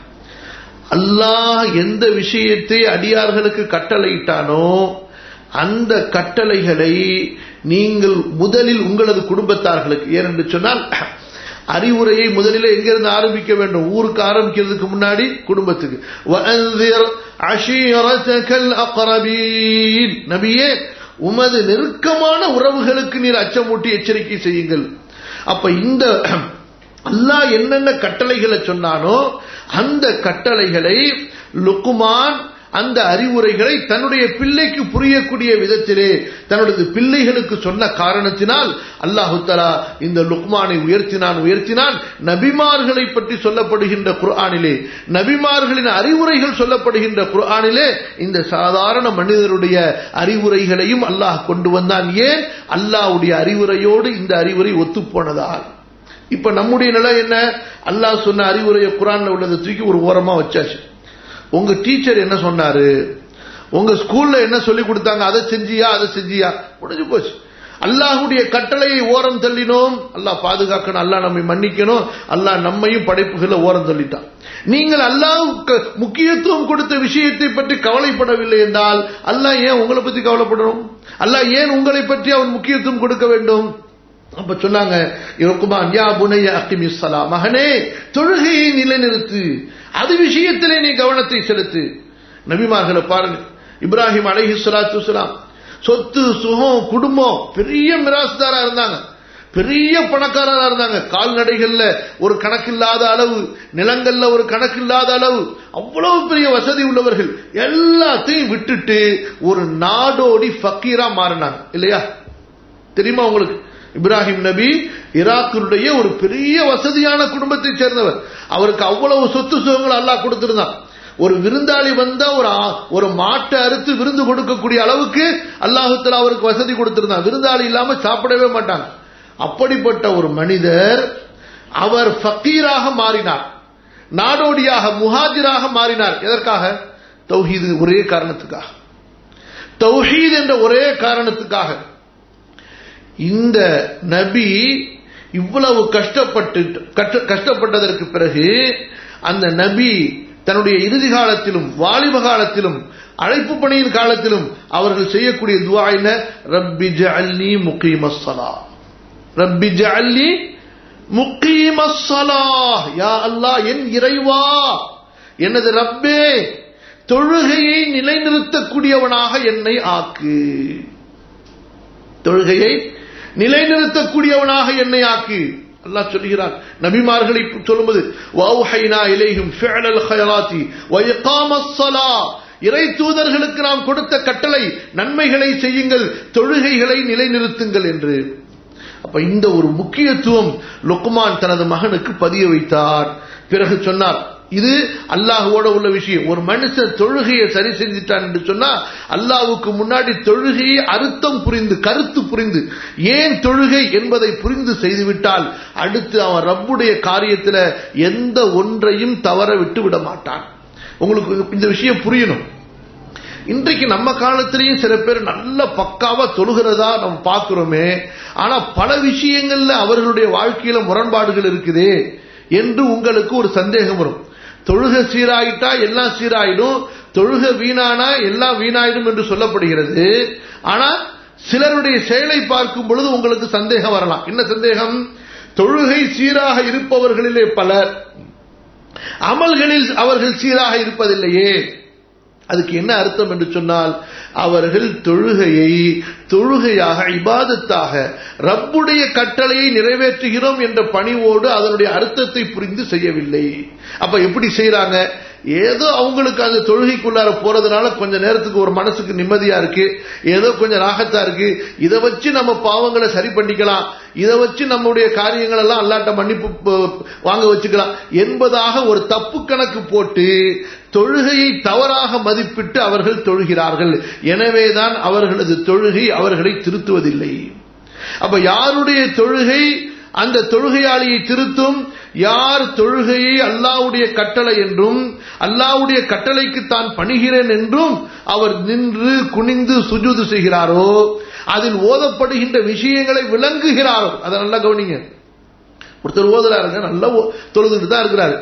அல்லாஹ் எந்த விஷயத்தை அடியார்களுக்கு கட்டளையிட்டானோ அந்த கட்டளைகளை நீங்கள் முதலில் உங்களது குடும்பத்தார்களுக்கு, ஏனென்று சொன்னால் அறிவுரையை முதலில் எங்கிருந்து ஆரம்பிக்க வேண்டும்? ஊருக்கு ஆரம்பிக்கிறதுக்கு முன்னாடி குடும்பத்துக்கு. வஅன்ஸிர் அஷீரதகல் அக்ரபீன், நபியே உமது நெருக்கமான உறவுகளுக்கு நீர் அச்சமூட்டி எச்சரிக்கை செய்யுங்கள். அப்ப இந்த அல்லாஹ் என்னென்ன கட்டளைகளை சொன்னானோ அந்த கட்டளைகளை லுக்மான் அந்த அறிவுரைகளை தன்னுடைய பிள்ளைக்கு புரியக்கூடிய விதத்திலே தன்னுடைய பிள்ளைகளுக்கு சொன்ன காரணத்தினால் அல்லாஹ் தஆலா இந்த லுக்மானை உயர்த்தினான் உயர்த்தினான் நபிமார்களை பற்றி சொல்லப்படுகின்ற குர்ஆனிலே, நபிமார்களின் அறிவுரைகள் சொல்லப்படுகின்ற குர்ஆனிலே இந்த சாதாரண மனிதருடைய அறிவுரைகளையும் அல்லாஹ் கொண்டு வந்தான். ஏன்? அல்லாஹ்வுடைய அறிவுரையோடு இந்த அறிவுரை ஒத்துப்போனதால். இப்ப நம்முடைய நிலை என்ன? அல்லாஹ் சொன்ன அறிவுரையை குர்ஆன்ல உள்ளதை தூக்கி ஒரு ஓரமா வச்சாச்சு. உங்க டீச்சர் என்ன சொன்னாரு, உங்க ஸ்கூல்ல என்ன சொல்லி கொடுத்தாங்க, அதை செஞ்சியா அதை செஞ்சியா, முடிஞ்சு போச்சு. அல்லாஹ்வுடைய கட்டளையை ஓரம் தள்ளினோம், அல்லாஹ் பாதுகாக்கணும், அல்லாஹ் நம்மை மன்னிக்கணும், அல்லாஹ் நம்மையும் படைப்புகளை ஓரம் தள்ளிட்டான். நீங்கள் அல்லாஹ்வுக்கு முக்கியத்துவம் கொடுத்த விஷயத்தை பற்றி கவலைப்படவில்லை என்றால் அல்லாஹ் ஏன் உங்களை பற்றி கவலைப்படணும்? அல்லாஹ் ஏன் உங்களை பற்றி அவன் முக்கியத்துவம் கொடுக்க வேண்டும்? அப்ப சொன்னாங்க, லுக்மான் யா புனைய அகிமிஸ் ஸலா, மகனே தொழுகையை நிலைநிறுத்து, அது விஷயத்திலே நீ கவனத்தை செலுத்து. நபிமார்களை பாருங்க, இப்ராஹிம் அலைஹிஸ்ஸலாத்து வஸலாம் சொத்து சுகம் குடும்பம் பெரிய மிராஸ்தாரா இருந்தாங்க, பெரிய பணக்காரரா இருந்தாங்க. கால்நடைகள்ல ஒரு கணக்கில்லாத அளவு, நிலங்கள்ல ஒரு கணக்கில்லாத அளவு, அவ்வளவு பெரிய வசதி உள்ளவர்கள். எல்லாத்தையும் விட்டுட்டு ஒரு நாடோடி ஃபக்கீரா மாறினாங்க இல்லையா? தெரியுமா உங்களுக்கு? இப்ராஹிம் நபி ஈராக்குடைய ஒரு பெரிய வசதியான குடும்பத்தை சேர்ந்தவர். அவருக்கு அவ்வளவு சொத்து சுகங்கள் அல்லாஹ் கொடுத்திருந்தான். ஒரு விருந்தாளி வந்தா ஒரு ஒரு மாட்டை அறுத்து விருந்து கொடுக்கக்கூடிய அளவுக்கு அல்லாஹ் தஆலா அவருக்கு வசதி கொடுத்திருந்தான். விருந்தாளி இல்லாம சாப்பிடவே மாட்டாங்க. அப்படிப்பட்ட ஒரு மனிதர் அவர் ஃபக்கீராக மாறினார், நாடோடியாக முஹாஜிராக மாறினார். எதற்காக? தௌஹீது ஒரே காரணத்துக்காக, தௌஹீத் என்ற ஒரே காரணத்துக்காக. இந்த நபி இவ்வளவு கஷ்டப்பட்டு கஷ்டப்பட்டதற்கு பிறகு அந்த நபி தன்னுடைய இறுதி காலத்திலும் வாலிப காலத்திலும் அழைப்பு பணியின் காலத்திலும் அவர்கள் செய்யக்கூடிய துஆ என்ன? ரப்பி ஜஅல்னி முகீமஸ் ஸலாஹ், ரப்பி ஜஅல்னி முகீமஸ் ஸலாஹ், யா அல்லாஹ் என் இறைவா, எனது ரப்பே தொழுகையை நிலைநிறுத்தக்கூடியவனாக என்னை ஆக்கு, தொழுகையை நிலைநிறுத்தக்கூடியவனாக என்னை ஆக்கு. அல்லாஹ் சொல்கிறான் நபிமார்களை சொல்லும்போது, வௌஹைனா இலைஹிம் ஃபிஅலல் கைராத்தி வ இகாமஸ் ஸலாஹ், இறை தூதர்களுக்கு நாம் கொடுத்த கட்டளை நன்மைகளை செய்யுங்கள், தொழுகைகளை நிலைநிறுத்துங்கள் என்று. அப்ப இந்த ஒரு முக்கியத்துவம் லுக்மான் தனது மகனுக்கு பதிய வைத்தார். பிறகு சொன்னார், இது அல்லாஹ்வோட உள்ள விஷயம். ஒரு மனுஷன் தொழுகையை சரி செஞ்சிட்டான் என்று சொன்னா அல்லாஹ்வுக்கு முன்னாடி தொழுகையை அர்த்தம் புரிந்து கருத்து புரிந்து ஏன் தொழுகை என்பதை புரிந்து செய்துவிட்டால் அடுத்து அவன் ரப்புடைய காரியத்துல எந்த ஒன்றையும் தவற விட்டு விட மாட்டான். உங்களுக்கு இந்த விஷயம் புரியணும். இன்றைக்கு நம்ம காலத்திலேயும் சில பேர் நல்ல பக்காவா தொழுகிறதா நம்ம பார்க்கிறோமே, ஆனா பல விஷயங்கள்ல அவர்களுடைய வாழ்க்கையில முரண்பாடுகள் இருக்குதே என்று உங்களுக்கு ஒரு சந்தேகம் வரும். தொழுக சீராயிட்டா எல்லாம் சீராயிடும், தொழுக வீணானா எல்லாம் வீணாயிடும் என்று சொல்லப்படுகிறது. ஆனா சிலருடைய செயலை பார்க்கும் பொழுது உங்களுக்கு சந்தேகம் வரலாம். என்ன சந்தேகம்? தொழுகை சீராக இருப்பவர்களிலே பலர் அமல்களில் அவர்கள் சீராக இருப்பதில்லையே. அதுக்கு என்ன அர்த்தம் என்று சொன்னால், அவர்கள் தொழுகையை தொழுகையாக இபாதத்தாக ரப்புடைய கட்டளையை நிறைவேற்றுகிறோம் என்ற பணிவோடு அதனுடைய அர்த்தத்தை புரிந்து செய்யவில்லை. அப்ப எப்படி செய்யறாங்க? ஏதோ அவங்களுக்கு அந்த தொழுகைக்குள்ளார போறதுனால கொஞ்ச நேரத்துக்கு ஒரு மனசுக்கு நிம்மதியா இருக்கு, ஏதோ கொஞ்சம் ராகத்தா இருக்கு, இதை வச்சு நம்ம பாவங்களை சரி பண்ணிக்கலாம், இதை வச்சு நம்முடைய காரியங்கள் எல்லாம் அல்லாஹ்ட்ட மன்னிப்பு வாங்க வச்சுக்கலாம் என்பதாக ஒரு தப்பு கணக்கு போட்டு தொழுகையை தவறாக மதிப்பிட்டு அவர்கள் தொழுகிறார்கள். எனவேதான் அவர்களது தொழுகை அவர்களை திருத்துவதில்லை. அப்ப யாருடைய தொழுகை அந்த தொழுகையாளியை திருத்தும்? யார் தொழுகையை அல்லாஹ்வுடைய கட்டளை என்றும் அல்லாஹ்வுடைய கட்டளைக்கு தான் பணிகிறேன் என்றும் அவர் நின்று குனிந்து சுஜூது செய்கிறாரோ, அதில் ஓதப்படுகின்ற விஷயங்களை விளங்குகிறாரோ. அதை நல்லா கவனிங்க. ஒருத்தர் ஓதுறாருங்க, நல்லா தொழுதுட்டு தான் இருக்கிறாரு,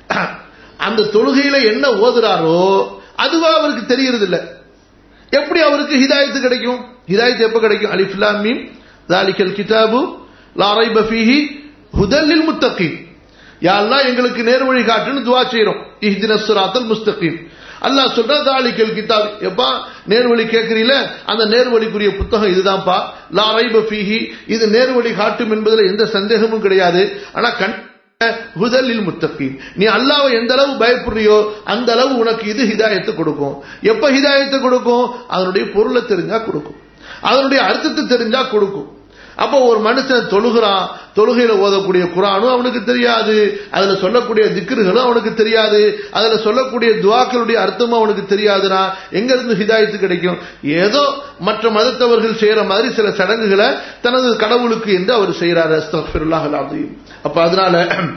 அந்த தொழுகையில என்ன ஓதுறாரோ அதுவா அவருக்கு தெரியறது இல்ல. எப்படி அவருக்கு ஹிதாயத்து கிடைக்கும்? ஹிதாயத்து எப்ப கிடைக்கும்? அலிஃப் லாம் மீம் ஸாலிகல் கிதாபு லா ரைப ஃபீஹி ஹுதல் லில் முத்தகீன். யா அல்லாஹ் எங்களுக்கு நேர்வழி காட்டுன்னு துஆ செய்றோம். இஹ்தினஸ் ஸிராத்தல் முஸ்தகீம். அல்லாஹ் சொல்றா ஸாலிகல் கிதாப், எப்பா நேர்வழி கேக்குறீல, அந்த நேர்வழிக்குரிய புத்தகம் இதுதான்ப்பா, லா ரைப ஃபீஹி, இது நேர்வழி காட்டும் என்பதில் எந்த சந்தேகமும் கிடையாது. ஆனா கண் ஹுதலில் முத்தகீன். நீ அல்லாஹ்வை எந்த அளவு பயப்படுறியோ அந்த அளவு உனக்கு இது ஹிதாயத்தை கொடுக்கும். எப்ப ஹிதாயத்தை கொடுக்கும்? அதனுடைய பொருளை தெரிஞ்சா கொடுக்கும், அதனுடைய அர்த்தத்தை தெரிஞ்சா கொடுக்கும். அப்போ ஒரு மனுஷன் தொழுகிறான், தொழுகையில ஓதக்கூடிய குர்ஆனும் அவனுக்கு தெரியாது, அதுல சொல்லக்கூடிய திக்ருகளும் அவனுக்கு தெரியாது, அதுல சொல்லக்கூடிய துஆக்களுடைய அர்த்தமும் அவனுக்கு தெரியாதுனா எங்க இருந்து ஹிதாயத்து கிடைக்கும்? ஏதோ மற்ற மதத்தவர்கள் செய்யற மாதிரி சில சடங்குகளை தனது கடவுளுக்கு என்று அவர் செய்யறாரு. அஸ்தக்ஃபிருல்லாஹல் அஸீம். அப்ப அதனால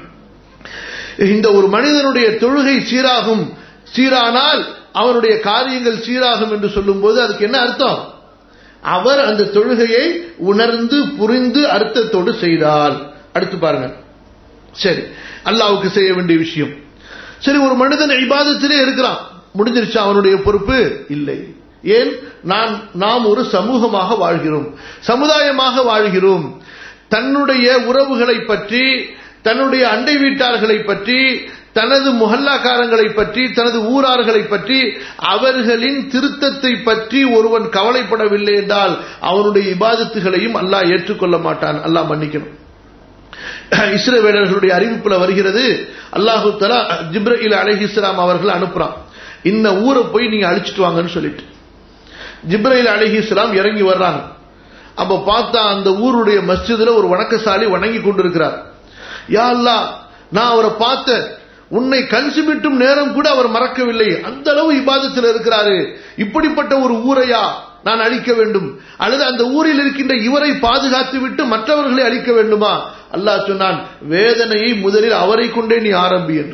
இந்த ஒரு மனிதனுடைய தொழுகை சீராகும், சீரானால் அவனுடைய காரியங்கள் சீராகும் என்று சொல்லும் போது அதுக்கு என்ன அர்த்தம்? அவர் அந்த தொழுகையை உணர்ந்து புரிந்து அர்த்தத்தோடு செய்தால். அடுத்து பாருங்க. சரி, அல்லாஹ்வுக்கு செய்ய வேண்டிய விஷயம். சரி, ஒரு மனிதன் இபாதத்திலே இருக்கிறான், முடிஞ்சிருச்சு அவனுடைய பொறுப்பு? இல்லை. ஏன்? நான் நாம் ஒரு சமூகமாக வாழ்கிறோம், சமுதாயமாக வாழ்கிறோம். தன்னுடைய உறவுகளை பற்றி, தன்னுடைய அண்டை வீட்டார்களை பற்றி, தனது முஹல்லாக்காரங்களை பற்றி, தனது ஊரார்களை பற்றி, அவர்களின் திருத்தத்தை பற்றி ஒருவன் கவலைப்படவில்லை என்றால் அவனுடைய இபாதத்துகளையும் அல்லாஹ் ஏற்றுக்கொள்ள மாட்டான். அல்லாஹ் மன்னிக்கணும். இஸ்ரவேலர்களுடைய அறிவிப்புல வருகிறது, அல்லாஹு தஆலா ஜிப்ரீல் அலைஹிஸ்ஸலாம் அவர்கள் அனுப்புறான், இந்த ஊரை போய் நீங்க அழிச்சிட்டு வாங்கன்னு சொல்லிட்டு. ஜிப்ரீல் அலைஹிஸ்ஸலாம் இறங்கி வர்றாங்க. அப்ப பார்த்தா அந்த ஊருடைய மஸ்ஜிதுல ஒரு வணக்கசாலி வணங்கி கொண்டிருக்கிறார். யா அல்லாஹ், நான் அவரை பார்த்தேன், உன்னை கன்சுமிட்டும் நேரம் கூட அவர் மறக்கவில்லை, அந்த அளவு இபாதத்தில் இருக்கிறாரு. இப்படிப்பட்ட ஒரு ஊரையா நான் அழிக்க வேண்டும்? அல்லது அந்த ஊரில் இருக்கின்ற இவரை பாதுகாத்து விட்டு மற்றவர்களை அழிக்க வேண்டுமா? அல்லாஹ் சொன்னான், வேதனையை முதலில் அவரை கொண்டே நீ ஆரம்பி என்று.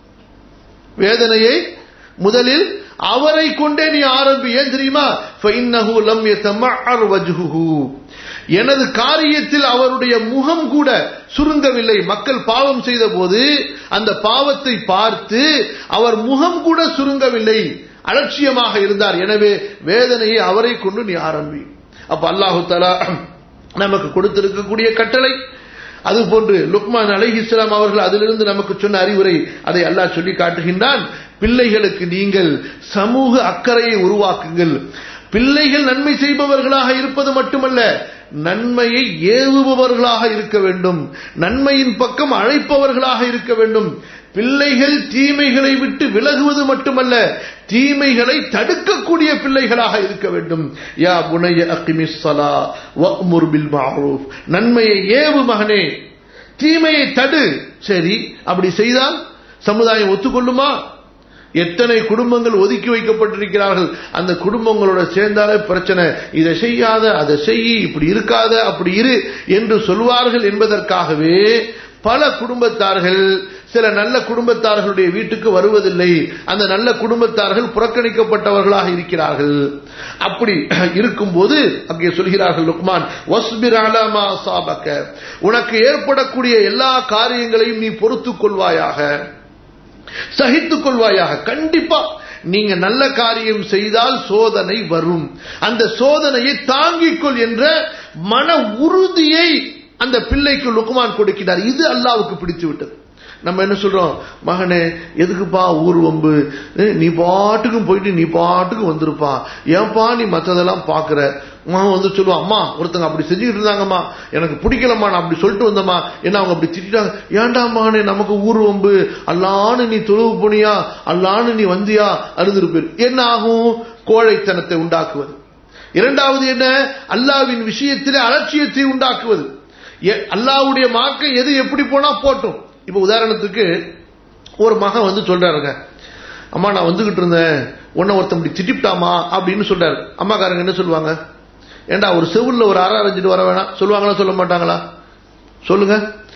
வேதனையை முதலில் அவரை கொண்டே நீ ஆரம்பி. ஏன் தெரியுமா? ஃபஇன்னஹு லம் யதமஅர் வஜ்ஹுஹு, எனது காரியத்தில் அவருடைய முகம் கூட சுருங்கவில்லை. மக்கள் பாவம் செய்த போது அந்த பாவத்தை பார்த்து அவர் முகம் கூட சுருங்கவில்லை, அலட்சியமாக இருந்தார். எனவே வேதனையை அவரை கொண்டு நீ ஆரம்பி. அப்ப அல்லாஹு தஆலா நமக்கு கொடுத்திருக்கக்கூடிய கட்டளை அதுபோன்று லுக்மான் அலைஹிஸ்ஸலாம் அவர்கள் அதிலிருந்து நமக்கு சொன்ன அறிவுரை, அதை அல்லாஹ் சொல்லி காட்டுகின்றான். பிள்ளைகளுக்கு நீங்கள் சமூக அக்கறையை உருவாக்குங்கள். பிள்ளைகள் நன்மை செய்பவர்களாக இருப்பது மட்டுமல்ல, நன்மையை ஏவுபவர்களாக இருக்க வேண்டும், நன்மையின் பக்கம் அழைப்பவர்களாக இருக்க வேண்டும். பிள்ளைகள் தீமைகளை விட்டு விலகுவது மட்டுமல்ல, தீமைகளை தடுக்கக்கூடிய பிள்ளைகளாக இருக்க வேண்டும். யா புனைய அகிமிஸ் ஸலா வஅ்முர் பில் மஅரூஃப், நன்மையை ஏவு மகனே, தீமையை தடு. சரி, அப்படி செய்தால் சமுதாயம் ஒத்துக்கொள்ளுமா? எத்தனை குடும்பங்கள் ஒதுக்கி வைக்கப்பட்டிருக்கிறார்கள், அந்த குடும்பங்களோட சேர்ந்தாலே பிரச்சனை. இதை செய்யாத, அதை செய், இப்படி இருக்காத, அப்படி இரு என்று சொல்வார்கள் என்பதற்காகவே பல குடும்பத்தார்கள் சில நல்ல குடும்பத்தார்களுடைய வீட்டுக்கு வருவதில்லை. அந்த நல்ல குடும்பத்தார்கள் புறக்கணிக்கப்பட்டவர்களாக இருக்கிறார்கள். அப்படி இருக்கும்போது அங்கே சொல்கிறார்கள் லுக்மான், வஸ்பிர் அலா மா அஸாபக, உனக்கு ஏற்படக்கூடிய எல்லா காரியங்களையும் நீ பொறுத்துக் கொள்வாயாக, சகித்துக் கொள்வாயாக. கண்டிப்பா நீங்க நல்ல காரியம் செய்தால் சோதனை வரும், அந்த சோதனையை தாங்கிக் கொள் என்ற மன உறுதியை அந்த பிள்ளைக்கு லுக்மான் கொடுக்கிறார். இது அல்லாஹ்வுக்கு பிடித்து விட்டது. நம்ம என்ன சொல்றோம், மகனே எதுக்குப்பா ஊர் வம்பு, நீ பாட்டுக்கும் போயிட்டு நீ பாட்டுக்கும் வந்திருப்பா, ஏன்பா நீ மற்றதெல்லாம் பாக்குற? மகன் வந்து சொல்லுவான், அம்மா ஒருத்தங்க அப்படி செஞ்சுக்கிட்டு இருந்தாங்கம்மா, எனக்கு பிடிக்கலம்மா, நான் அப்படி சொல்லிட்டு வந்தம்மா, என்ன அவங்க அப்படி திட்டாங்க. ஏண்டா மகனே நமக்கு ஊர் வம்பு, அல்லான்னு நீ தொழுவு போனியா, அல்லான்னு நீ வந்தியா, அழுதுருப்பேர். என்ன ஆகும்? கோழைத்தனத்தை உண்டாக்குவது. இரண்டாவது என்ன? அல்லாஹ்வின் விஷயத்திலே அலட்சியத்தை உண்டாக்குவது. அல்லாஹ்வுடைய மார்க்கம் எது எப்படி போனா போட்டும். இப்ப உதாரணத்துக்கு ஒரு மகன் வந்து சொல்றாருங்க, அம்மா நான் வந்துகிட்டு இருந்தேன், உன்னை ஒருத்தன் இப்படி திட்டிப்டாமா அப்படின்னு சொல்றாரு. அம்மாக்காரங்க என்ன சொல்லுவாங்க? ஏண்டா ஒரு செவுல்ல ஒரு அற அரைஞ்சிட்டு வர வேணாம் சொல்லுவாங்களா, சொல்ல மாட்டாங்களா? சொல்லுங்க.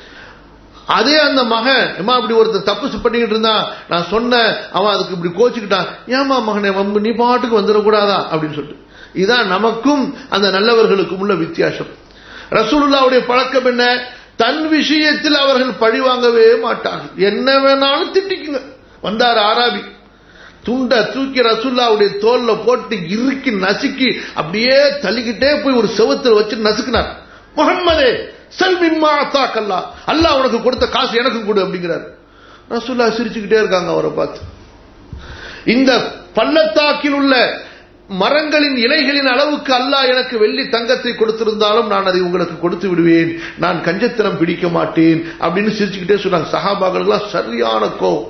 அதே அந்த மகன், அம்மா இப்படி ஒருத்தர் தப்பு பண்ணிக்கிட்டு இருந்தா, நான் சொன்னேன், அவன் அதுக்கு இப்படி கோச்சுக்கிட்டான், ஏமா மகனே வம்பு, நீ பாட்டுக்கு வந்துடக்கூடாதா அப்படின்னு சொல்லிட்டு. இதான் நமக்கும் அந்த நல்லவர்களுக்கும் உள்ள வித்தியாசம். ரசூலுல்லாஹ்வுடைய பழக்கம் என்ன? தன் விஷயத்தில் அவர்கள் பழி வாங்கவே மாட்டார்கள், என்ன வேணாலும் திட்டிக்குங்க. வந்தார் ஆராபி, துண்ட தூக்கி ரசூலுல்லாஹ்வுடைய தோல்ல போட்டு இறுக்கி நசுக்கி அப்படியே தள்ளிக்கிட்டே போய் ஒரு செவத்தில் வச்சு நசுக்கினார். முஹம்மதே சல் மிம்மா அத்தாக் அல்லாஹ், அல்லாஹ் உனக்கு கொடுத்த காசு எனக்கு கொடு அப்படிங்கிறார். ரசூலுல்லாஹ் சிரிச்சுக்கிட்டே இருக்காங்க அவரை பார்த்து. இந்த பள்ளத்தாக்கில் உள்ள மரங்களின் இலைகளின் அளவுக்கு அல்லாஹ் எனக்கு வெள்ளி தங்கத்தை கொடுத்திருந்தாலும் நான் அதை உங்களுக்கு கொடுத்து விடுவேன், நான் கஞ்சத்தனம் பிடிக்க மாட்டேன் அப்படின்னு சிரிச்சுக்கிட்டே சொன்னாங்க. சஹாபாக்கள் சரியான கோவம்.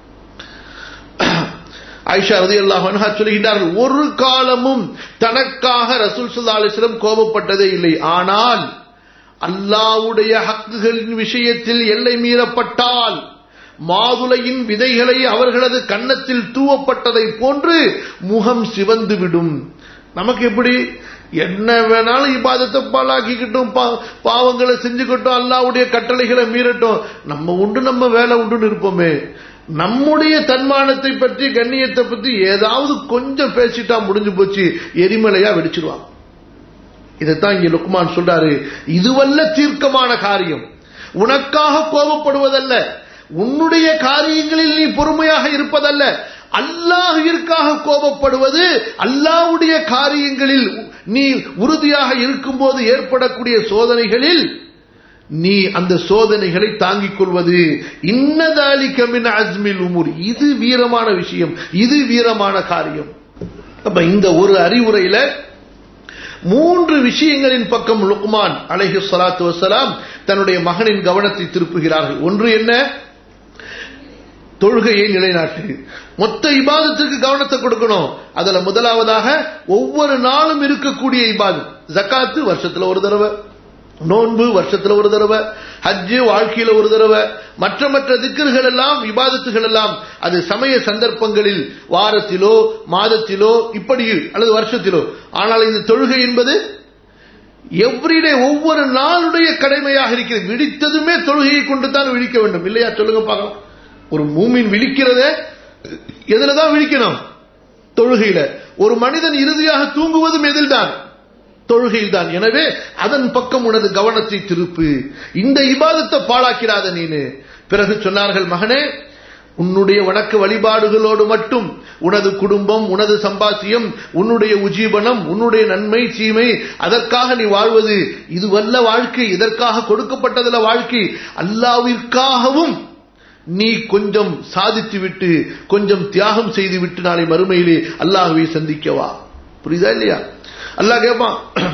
ஆயிஷா ரலியல்லாஹு அன்ஹா சொல்கிறார்கள், ஒரு காலமும் தனக்காக ரசூல் ஸல்லல்லாஹு அலைஹி வஸல்லம் கோபப்பட்டதே இல்லை. ஆனால் அல்லாஹ்வுடைய ஹக்குகளின் விஷயத்தில் எல்லை மீறப்பட்டால் மாதுளையின் விதைகளை அவர்களது கன்னத்தில் தூவப்பட்டதை போன்று முகம் சிவந்து விடும். நமக்கு எப்படி என்ன வேணாலும் இபாதத்தை பாலாக்கிக்கிட்டும், பாவங்களை செஞ்சுக்கிட்டோம், அல்லாஹ்வுடைய கட்டளைகளை மீறட்டும், நம்ம உண்டு நம்ம வேலை உண்டு இருப்போமே. நம்முடைய தன்மானத்தை பற்றி கண்ணியத்தை பற்றி ஏதாவது கொஞ்சம் பேசிட்டா முடிஞ்சு போச்சு, எரிமலையா வெடிச்சிருவாங்க. இதைத்தான் இங்க லுக்மான் சொல்றாரு, இதுவல்ல தீர்க்கமான காரியம். உனக்காக கோபப்படுவதல்ல, உன்னுடைய காரியங்களில் நீ பொறுமையாக இருப்பதல்ல, அல்லாஹ்விற்காக கோபப்படுவது. அல்லாஹ்வுடைய காரியங்களில் நீ உறுதியாக இருக்கும்போது ஏற்படக்கூடிய சோதனைகளில் நீ அந்த சோதனைகளை தாங்கிக் கொள்வது. இன்னதாலிக மின் அஸ்மில் உமூர், இது வீரமான விஷயம், இது வீரமான காரியம். அப்ப இந்த ஒரு அறிவுரையில மூன்று விஷயங்களின் பக்கம் லுக்மான் அலைஹி ஸலாத்து வஸலாம் தன்னுடைய மகனின் கவனத்தை திருப்புகிறார்கள். ஒன்று என்ன? தொழுகையை நிலைநாட்டு, மொத்த இபாதத்திற்கு கவனத்தை கொடுக்கணும். அதுல முதலாவதாக ஒவ்வொரு நாளும் இருக்கக்கூடிய இபாதத், ஜகாத்து வருஷத்துல ஒரு தடவை, நோன்பு வருஷத்துல ஒரு தடவை, ஹஜ்ஜு வாழ்க்கையில ஒரு தடவை, மற்ற மற்ற திக்ர்கள் எல்லாம் இபாதத்துகள் எல்லாம் அது சமய சந்தர்ப்பங்களில் வாரத்திலோ மாதத்திலோ இப்படி அல்லது வருஷத்திலோ. ஆனால் இந்த தொழுகை என்பது எவ்ரிடே ஒவ்வொரு நாளுடைய கடமையாக இருக்கிறது. விழித்ததுமே தொழுகையை கொண்டு தான் விழிக்க வேண்டும், இல்லையா? சொல்லுங்க பார்க்கலாம். ஒரு மூமின் விழிக்கிறத எதுலதான் விழிக்கணும்? தொழுகையில. ஒரு மனிதன் இறுதியாக தூங்குவதும் எதில்தான்? தொழுகையில் தான். எனவே அதன் பக்கம் உனது கவனத்தை திருப்பு, இந்த இபாதத்தை பாழாக்கிறாத நீனு. பிறகு சொன்னார்கள், மகனே, உன்னுடைய வணக்க வழிபாடுகளோடு மட்டும் உனது குடும்பம், உனது சம்பாத்தியம், உன்னுடைய உஜீபனம், உன்னுடைய நன்மை தீமை, அதற்காக நீ வாழ்வது இதுவல்ல வாழ்க்கை. இதற்காக கொடுக்கப்பட்டதுல வாழ்க்கை. அல்லாஹ்விற்காகவும் நீ கொஞ்சம் சாதித்து விட்டு கொஞ்சம் தியாகம் செய்து விட்டு நாளை மறுமையிலே அல்லாஹ்வை சந்திக்கவா. புரியுதா இல்லையா? அல்லாஹ் கேட்பான்,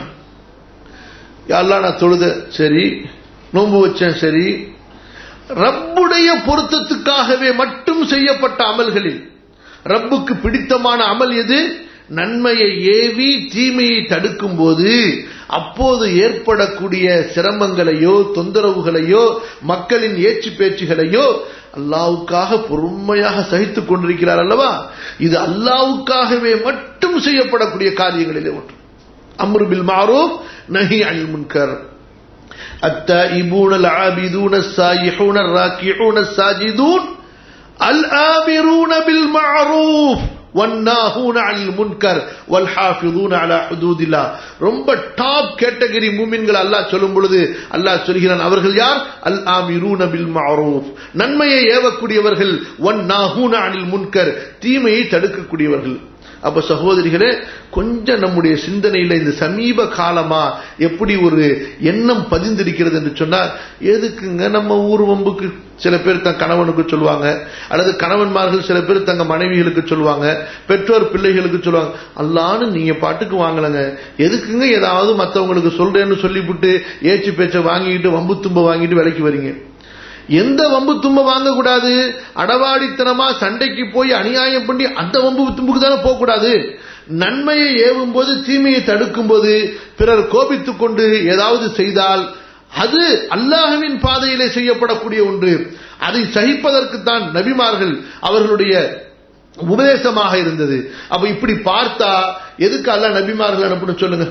யா அல்லாஹ் நான் தொழுத சரி, நோன்பு வச்சேன் சரி, ரப்புடைய பொருத்தத்துக்காகவே மட்டும் செய்யப்பட்ட அமல்களில் ரப்புக்கு பிடித்தமான அமல் எது? நன்மையை ஏவி தீமையை தடுக்கும் போது அப்போது ஏற்படக்கூடிய சிரமங்களையோ தொந்தரவுகளையோ மக்களின் ஏச்சு பேச்சுகளையோ அல்லாஹ்வுக்காக பொறுமையாக சகித்துக் கொண்டிருக்கிறார் அல்லவா? இது அல்லாஹ்வுக்காகவே மட்டும் செய்யப்படக்கூடிய காரியங்களிலே ஒன்று. அம்ரு பில் மஅரூஃப் நஹி அனில் முன்கர். التائبون العابدون السائحون الراكعون الساجدون الآمرون بالمعروف والناهون عن المنكر والحافظون على حدود الله. ரொம்ப டாப் கேட்டகரி மூமின்கள் அல்லாஹ் சொல்லும் பொழுது அல்லாஹ் சொல்கிறான், அவர்கள் யார்? அல் ஆமிரூன பில் மஅரூஃப், நன்மையை ஏவக்கூடியவர்கள், வன்னாஹூன அனில் முன்கர், தீமையை தடுக்கக்கூடியவர்கள். அப்ப சகோதரிகளே, கொஞ்சம் நம்முடைய சிந்தனையில இந்த சமீப காலமா எப்படி ஒரு எண்ணம் பதிந்திருக்கிறது என்று சொன்னால், எதுக்குங்க நம்ம ஊர் வம்புக்கு சில பேர் தன் கணவனுக்கு சொல்லுவாங்க, அல்லது கணவன்மார்கள் சில பேர் தங்க மனைவிகளுக்கு சொல்லுவாங்க, பெற்றோர் பிள்ளைகளுக்கு சொல்லுவாங்க. அல்லான்னு நீங்க பாட்டுக்கு வாங்கலங்க, எதுக்குங்க ஏதாவது மற்றவங்களுக்கு சொல்றேன்னு சொல்லிவிட்டு ஏச்சு பேச்ச வாங்கிட்டு வம்பு தும்ப வாங்கிட்டு விலைக்கு வரீங்க. எந்த வம்பு தும்ப வாங்க கூடாது? அடவாடித்தனமா சண்டைக்கு போய் அநியாயம் பண்ணி அந்த வம்பு தும்புக்கு தானே போக கூடாது. நன்மையை ஏவும் போது தீமையை தடுக்கும் போது பிறர் கோபித்துக் கொண்டு ஏதாவது செய்தால் அது அல்லாஹ்வின் பாதையிலே செய்யப்படக்கூடிய ஒன்று. அதை சகிப்பதற்குத்தான் நபிமார்கள் அவர்களுடைய உபதேசமாக இருந்தது. அப்ப இப்படி பார்த்தா எதுக்கு அல்லாஹ் நபிமார்கள் அனுப்பணும் சொல்லுங்க?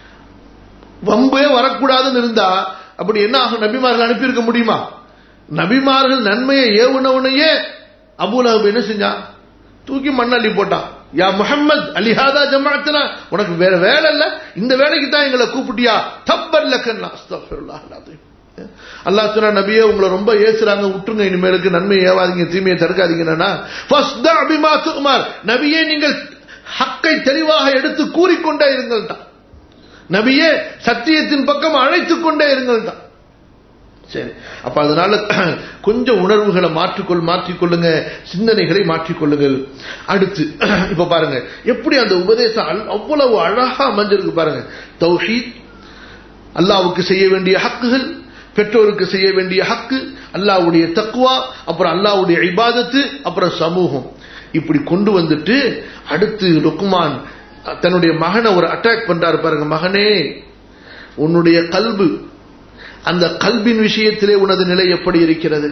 வம்பே வரக்கூடாதுன்னு இருந்தா அப்படி என்ன ஆகும்? நபிமார்கள் அனுப்பியிருக்க முடியுமா? நபிமார்கள் நன்மையை ஏவுனவனையே அபூலஹப் என்ன செஞ்சான்? தூக்கி மண்ணள்ளி போட்டான். யா முஹம்மத் அலிஹாதா ஜமாஅத்னா, உனக்கு வேற வேலை இல்ல, இந்த வேலைக்கு தான் எங்களை கூப்பிட்டியா? தப்பர் லக்கன்னா. அஸ்தக்ஃபிருல்லாஹ் அலீம். அல்லாஹ் சொன்னா, நபியே உங்களை ரொம்ப ஏசுறாங்க, விட்டுருங்க, இனிமேலுக்கு நன்மையை ஏவாதீங்க தீமையை தடுக்காதீங்கன்னா. ஃபஸ்தா பிமா துமர், நபியே நீங்கள் ஹக்கை தெளிவாக எடுத்து கூறிக்கொண்டே இருங்கள் தான். நபியே சத்தியத்தின் பக்கம் அழைத்துக் கொண்டே இருங்கள் தான். சரி, அப்ப அதனால கொஞ்சம் உணர்வுகளை மாற்றிக்கொள் மாற்றிக்கொள்ளுங்க சிந்தனைகளை மாற்றிக்கொள்ளுங்கள். அடுத்து இப்ப பாருங்க எப்படி அந்த உபதேசம் அவ்வளவு அழகா அமைஞ்சிருக்கு பாருங்க. தௌஹீத், அல்லாஹ்வுக்கு செய்ய வேண்டிய ஹக்குகள், பெற்றோருக்கு செய்ய வேண்டிய ஹக்கு, அல்லாஹ்வுடைய தக்வா, அப்புறம் அல்லாஹ்வுடைய இபாதத்து, அப்புறம் சமூகம், இப்படி கொண்டு வந்துட்டு அடுத்து லுக்மான் தன்னுடைய மகனை ஒரு அட்டாக் பண்றாரு பாருங்க. மகனே, உன்னுடைய கல்பு, அந்த கல்பின் விஷயத்திலே உனது நிலை எப்படி இருக்கிறது?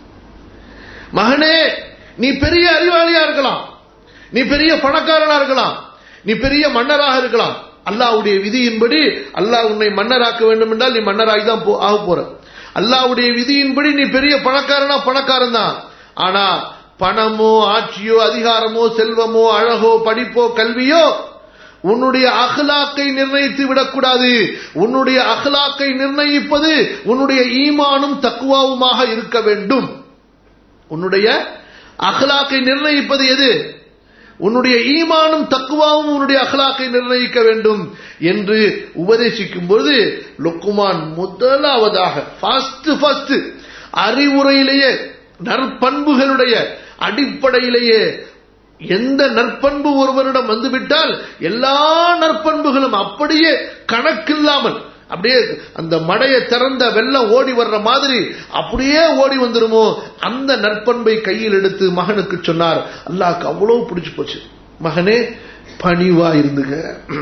மகனே, நீ பெரிய அறிவாளியா இருக்கலாம், நீ பெரிய பணக்காரனா இருக்கலாம், நீ பெரிய மன்னராக இருக்கலாம். அல்லாஹ்வுடைய விதியின்படி அல்லாஹ் உன்னை மன்னராக்க வேண்டும் என்றால் நீ மன்னராகி தான் ஆக போற. அல்லாஹ்வுடைய விதியின்படி நீ பெரிய பணக்காரனா பணக்காரன் தான். ஆனா பணமோ ஆட்சியோ அதிகாரமோ செல்வமோ அழகோ படிப்போ கல்வியோ உன்னுடைய அஹ்லாக்கை நிர்ணயித்து விடக்கூடாது. உன்னுடைய அஹ்லாக்கை நிர்ணயிப்பது உன்னுடைய ஈமானும் தக்வாவுமாக இருக்க வேண்டும். உன்னுடைய அஹ்லாக்கை நிர்ணயிப்பது எது? உன்னுடைய ஈமானும் தக்வாவும் உன்னுடைய அஹ்லாக்கை நிர்ணயிக்க வேண்டும் என்று உபதேசிக்கும் பொழுது லுக்மான் முதலாவதாக ஃபர்ஸ்ட் ஃபர்ஸ்ட் அறிவுரையிலேயே நற்பண்புகளுடைய அடிப்படையிலேயே எந்த நற்பண்பு ஒருவரிடம் வந்துவிட்டால் எல்லா நற்பண்புகளும் அப்படியே கணக்கில்லாமல் அப்படியே அந்த மடையை திறந்த வெள்ளம் ஓடி வர்ற மாதிரி அப்படியே ஓடி வந்துருமோ அந்த நற்பண்பை கையில் எடுத்து மகனுக்கு சொன்னார். அல்லாஹ்க்கு அவ்வளவு பிடிச்சு போச்சு. மகனே, பணிவா இருந்துங்க.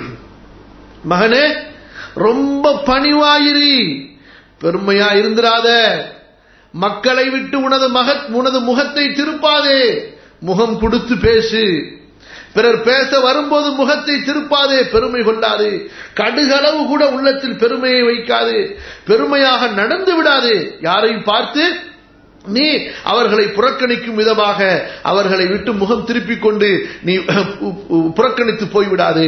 மகனே, ரொம்ப பணிவாயிரி, பெருமையா இருந்திராத. மக்களை விட்டு உனது மக உனது முகத்தை திருப்பாதே, முகம் கொடுத்து பேசு. பிறர் பேச வரும்போது முகத்தை திருப்பாதே, பெருமை கொள்ளாது. கடுகளவு கூட உள்ளத்தில் பெருமையை வைக்காது. பெருமையாக நடந்து விடாது. யாரையும் பார்த்து நீ அவர்களை புறக்கணிக்கும் விதமாக அவர்களை விட்டு முகம் திருப்பிக் கொண்டு நீ புறக்கணித்து போய்விடாது.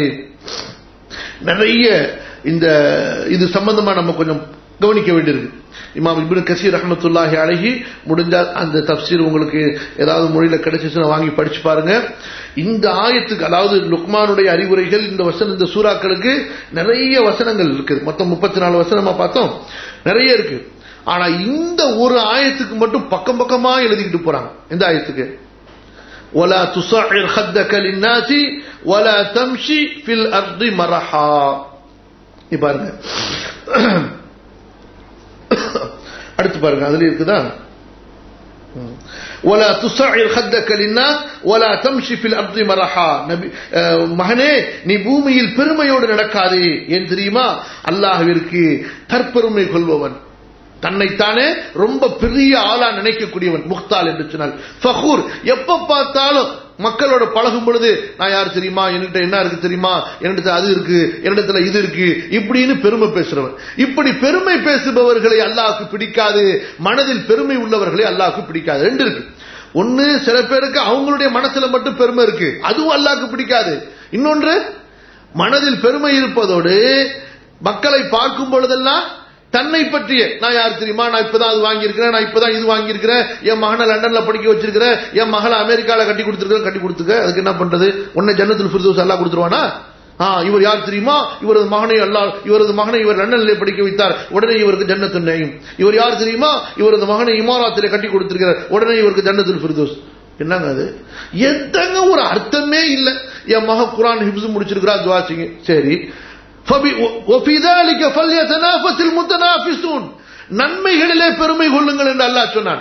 நிறைய இந்த இது சம்பந்தமா நம்ம கொஞ்சம் கவனிக்க வேண்டியிருக்கு. இமாம் இப்னு கஸீர் ரஹ்மத்துல்லாஹி அலைஹி முடிஞ்சா அந்த தஃப்சீர் உங்களுக்கு ஏதாவது மொழியில கிடைச்சுச்சுன்னா வாங்கி படிச்சு பாருங்க. இந்த ஆயத்துக்கு, அதாவது லுக்மானுடைய அறிவுரைகள், இந்த வசனம், இந்த சூறாக்களுக்கு நிறைய வசனங்கள் இருக்கு. மொத்தம் முப்பத்தி நாலு வசனமா பார்த்தோம், நிறைய இருக்கு. ஆனா இந்த ஒரு ஆயத்துக்கு மட்டும் பக்கம் பக்கமா எழுதிக்கிட்டு போறாங்க. இந்த ஆயத்துக்கு ولا تصعر خدك للناس ولا تمشي في الارض مرحا. பாருங்க, அடுத்து பாருங்க, அதுல இருக்குதா ولا تصعر خدك للناس ولا تمشي في الارض مرحا. நபி மகனே, நீ பூமியில் பெருமையோடு நடக்காதே. ஏன் தெரியுமா? அல்லாஹ்விற்கு தற்பெருமை கொள்பவன், தன்னைத்தானே ரொம்ப பெரிய ஆளா நினைக்கக்கூடியவன் முக்தால் என்று சொன்னால் ஃபகூர். எப்ப பார்த்தாலும் மக்களோட பழகும் பொழுது நான் யார் தெரியுமா, என்கிட்ட என்ன இருக்கு தெரியுமா, என்னிடத்துல அது இருக்கு, என்னிடத்துல இது இருக்கு, இப்படின்னு பெருமை பேசுறவன். இப்படி பெருமை பேசுபவர்களை அல்லாஹ்வுக்கு பிடிக்காது. மனதில் பெருமை உள்ளவர்களை அல்லாஹ்வுக்கு பிடிக்காது. ரெண்டு இருக்கு. ஒன்னு, சில பேருக்கு அவங்களுடைய மனசுல மட்டும் பெருமை இருக்கு, அதுவும் அல்லாஹ்வுக்கு பிடிக்காது. இன்னொன்று, மனதில் பெருமை இருப்பதோடு மக்களை பார்க்கும் பொழுதெல்லாம் தன்னை பற்றிய, நான் யார் தெரியுமா, நான் இப்பதான் அது வாங்கியிருக்கிறேன், நான் இப்பதான் இது வாங்கியிருக்கிறேன், என் மகனை லண்டன்ல படிக்க வச்சிருக்கிறேன், என் மகளை அமெரிக்கால கட்டி கொடுத்துருக்கேன், கட்டி கொடுத்துக்க, அதுக்கு என்ன பண்றது? உன்னை ஜன்னத்துல் ஃபிர்தௌஸ் அல்லாஹ் கொடுத்துருவானா? இவர் யார் தெரியுமா, இவரது மகனை அல்லாஹ் இவரது மகனை இவர் லண்டனிலே படிக்க வைத்தார், உடனே இவருக்கு ஜன்னத்துல் நயீம். இவர் யார் தெரியுமா, இவரது மகனை இமாராத்திலே கட்டி கொடுத்திருக்கிறார், உடனே இவருக்கு ஜன்னத்துல் ஃபிர்தௌஸ். என்னங்க அது? எத்தங்க ஒரு அர்த்தமே இல்ல. என் மகன் குர்ஆன் ஹிஃப்ஸ் முடிச்சிருக்கிறா, துஆ செய்யுங்க. சரி, وفي ذلك فليتنافس المتنافسون. நன்மைகளிலே பெருமை கொள்ளுங்கள் என்று அல்லாஹ் சொன்னான்.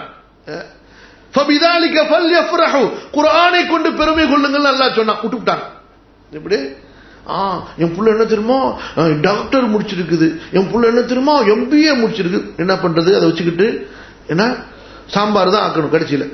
فبذلك فليفرحوا. குர்ஆனை கொண்டு பெருமை கொள்ளுங்கள் அல்லாஹ் சொன்னான். விட்டுட்டான். எப்படி? ஆ என் புள்ள என்ன தெரியுமா, டாக்டர் முடிச்சிருக்குது, என் புள்ள என்ன தெரியுமா, எம்பிஏ முடிச்சிருக்கு. என்ன பண்றது? அதை வச்சுக்கிட்டு என்ன சாம்பார் தான் ஆக்கணும் கடைசியில.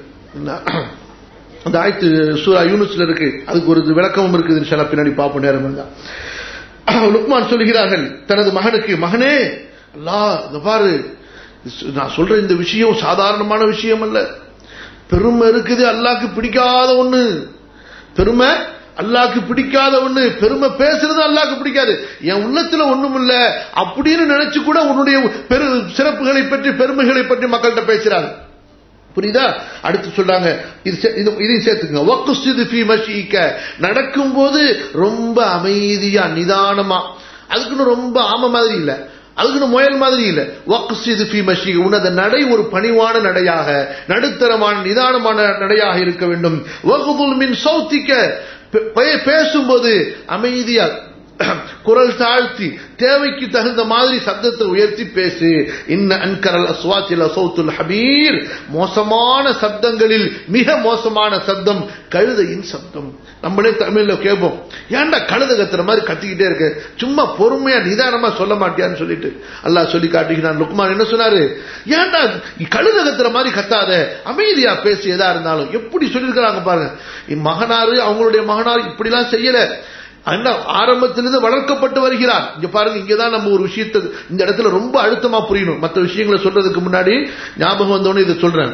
அந்த ஆயத்து சூரா யூனுஸ்ல இருக்கு, அதுக்கு ஒரு விளக்கமும் இருக்குது. இன்ஷாஅல்லாஹ் பின்னாடி பாப்போம், நேரம் இருந்தா. லுக்மான் சொல்கிறார்கள் தனது மகனுக்கு, மகனே, அல்லாஹ் இந்த பாரு, நான் சொல்ற இந்த விஷயம் சாதாரணமான விஷயம் அல்ல. பெருமை இருக்குது அல்லாஹ்க்கு பிடிக்காத ஒண்ணு. பெருமை அல்லாஹ்க்கு பிடிக்காத ஒண்ணு. பெருமை பேசுறது அல்லாஹ்க்கு பிடிக்காது. என் உள்ளத்துல ஒண்ணும் இல்ல அப்படின்னு நினைச்சு கூட உன்னுடைய பெரு சிறப்புகளை பற்றி பெருமைகளை பற்றி மக்கள்கிட்ட பேசுறாங்க. புரியுதா? அடுத்து சொல்றாங்க, இதையும் சேர்த்துங்க. வக்ஸித் ஃபீ மஷீக. நடக்கும் போது ரொம்ப அமைதியா நிதானமா, அதுக்குன்னு ரொம்ப ஆம மாதிரி இல்ல, அதுக்கு முயல் மாதிரி இல்ல. வக்ஸிது ஃபீ மஷி, உனது நடை ஒரு பணிவான நடையாக, நடுத்தரமான நிதானமான நடையாக இருக்க வேண்டும். வகுதுல் மின் சௌத்திக்க, பேசும்போது அமைதியா குரல் தாழ்த்தி தேவைக்கு தகுந்த மாதிரி சத்தத்தை உயர்த்தி பேசு. இன்ன அன்கரல் அஸ்வாத்தி லஸௌத்துல் ஹபீர், மோசமான சப்தங்களில் மிக மோசமான சப்தம் கழுதையின் சப்தம். நம்மளே தமிழ்ல கேட்போம், ஏன்டா கழுதை கத்துற மாதிரி கத்திக்கிட்டே இருக்கு, சும்மா பொறுமையா நிதானமா சொல்ல மாட்டியான்னு சொல்லிட்டு அல்லாஹ் சொல்லி காட்டுகிறான். லுக்மான் என்ன சொன்னாரு, ஏன்டா கழுதை கத்துற மாதிரி கத்தாத, அமைதியா பேசு எதா இருந்தாலும். எப்படி சொல்லியிருக்கிறாங்க பாருங்க. மகனாரு அவங்களுடைய மகனார் இப்படிலாம் செய்யல, ஆரம்பத்திலிருந்து வளர்க்கப்பட்டு வருகிறார். இங்க பாருங்க, இங்கதான் நம்ம ஒரு விஷயத்தை இந்த இடத்துல ரொம்ப அழுத்தமா புரியணும். மற்ற விஷயங்களை சொல்றதுக்கு முன்னாடி ஞாபகம் வந்தோன்னு இதை சொல்றேன்.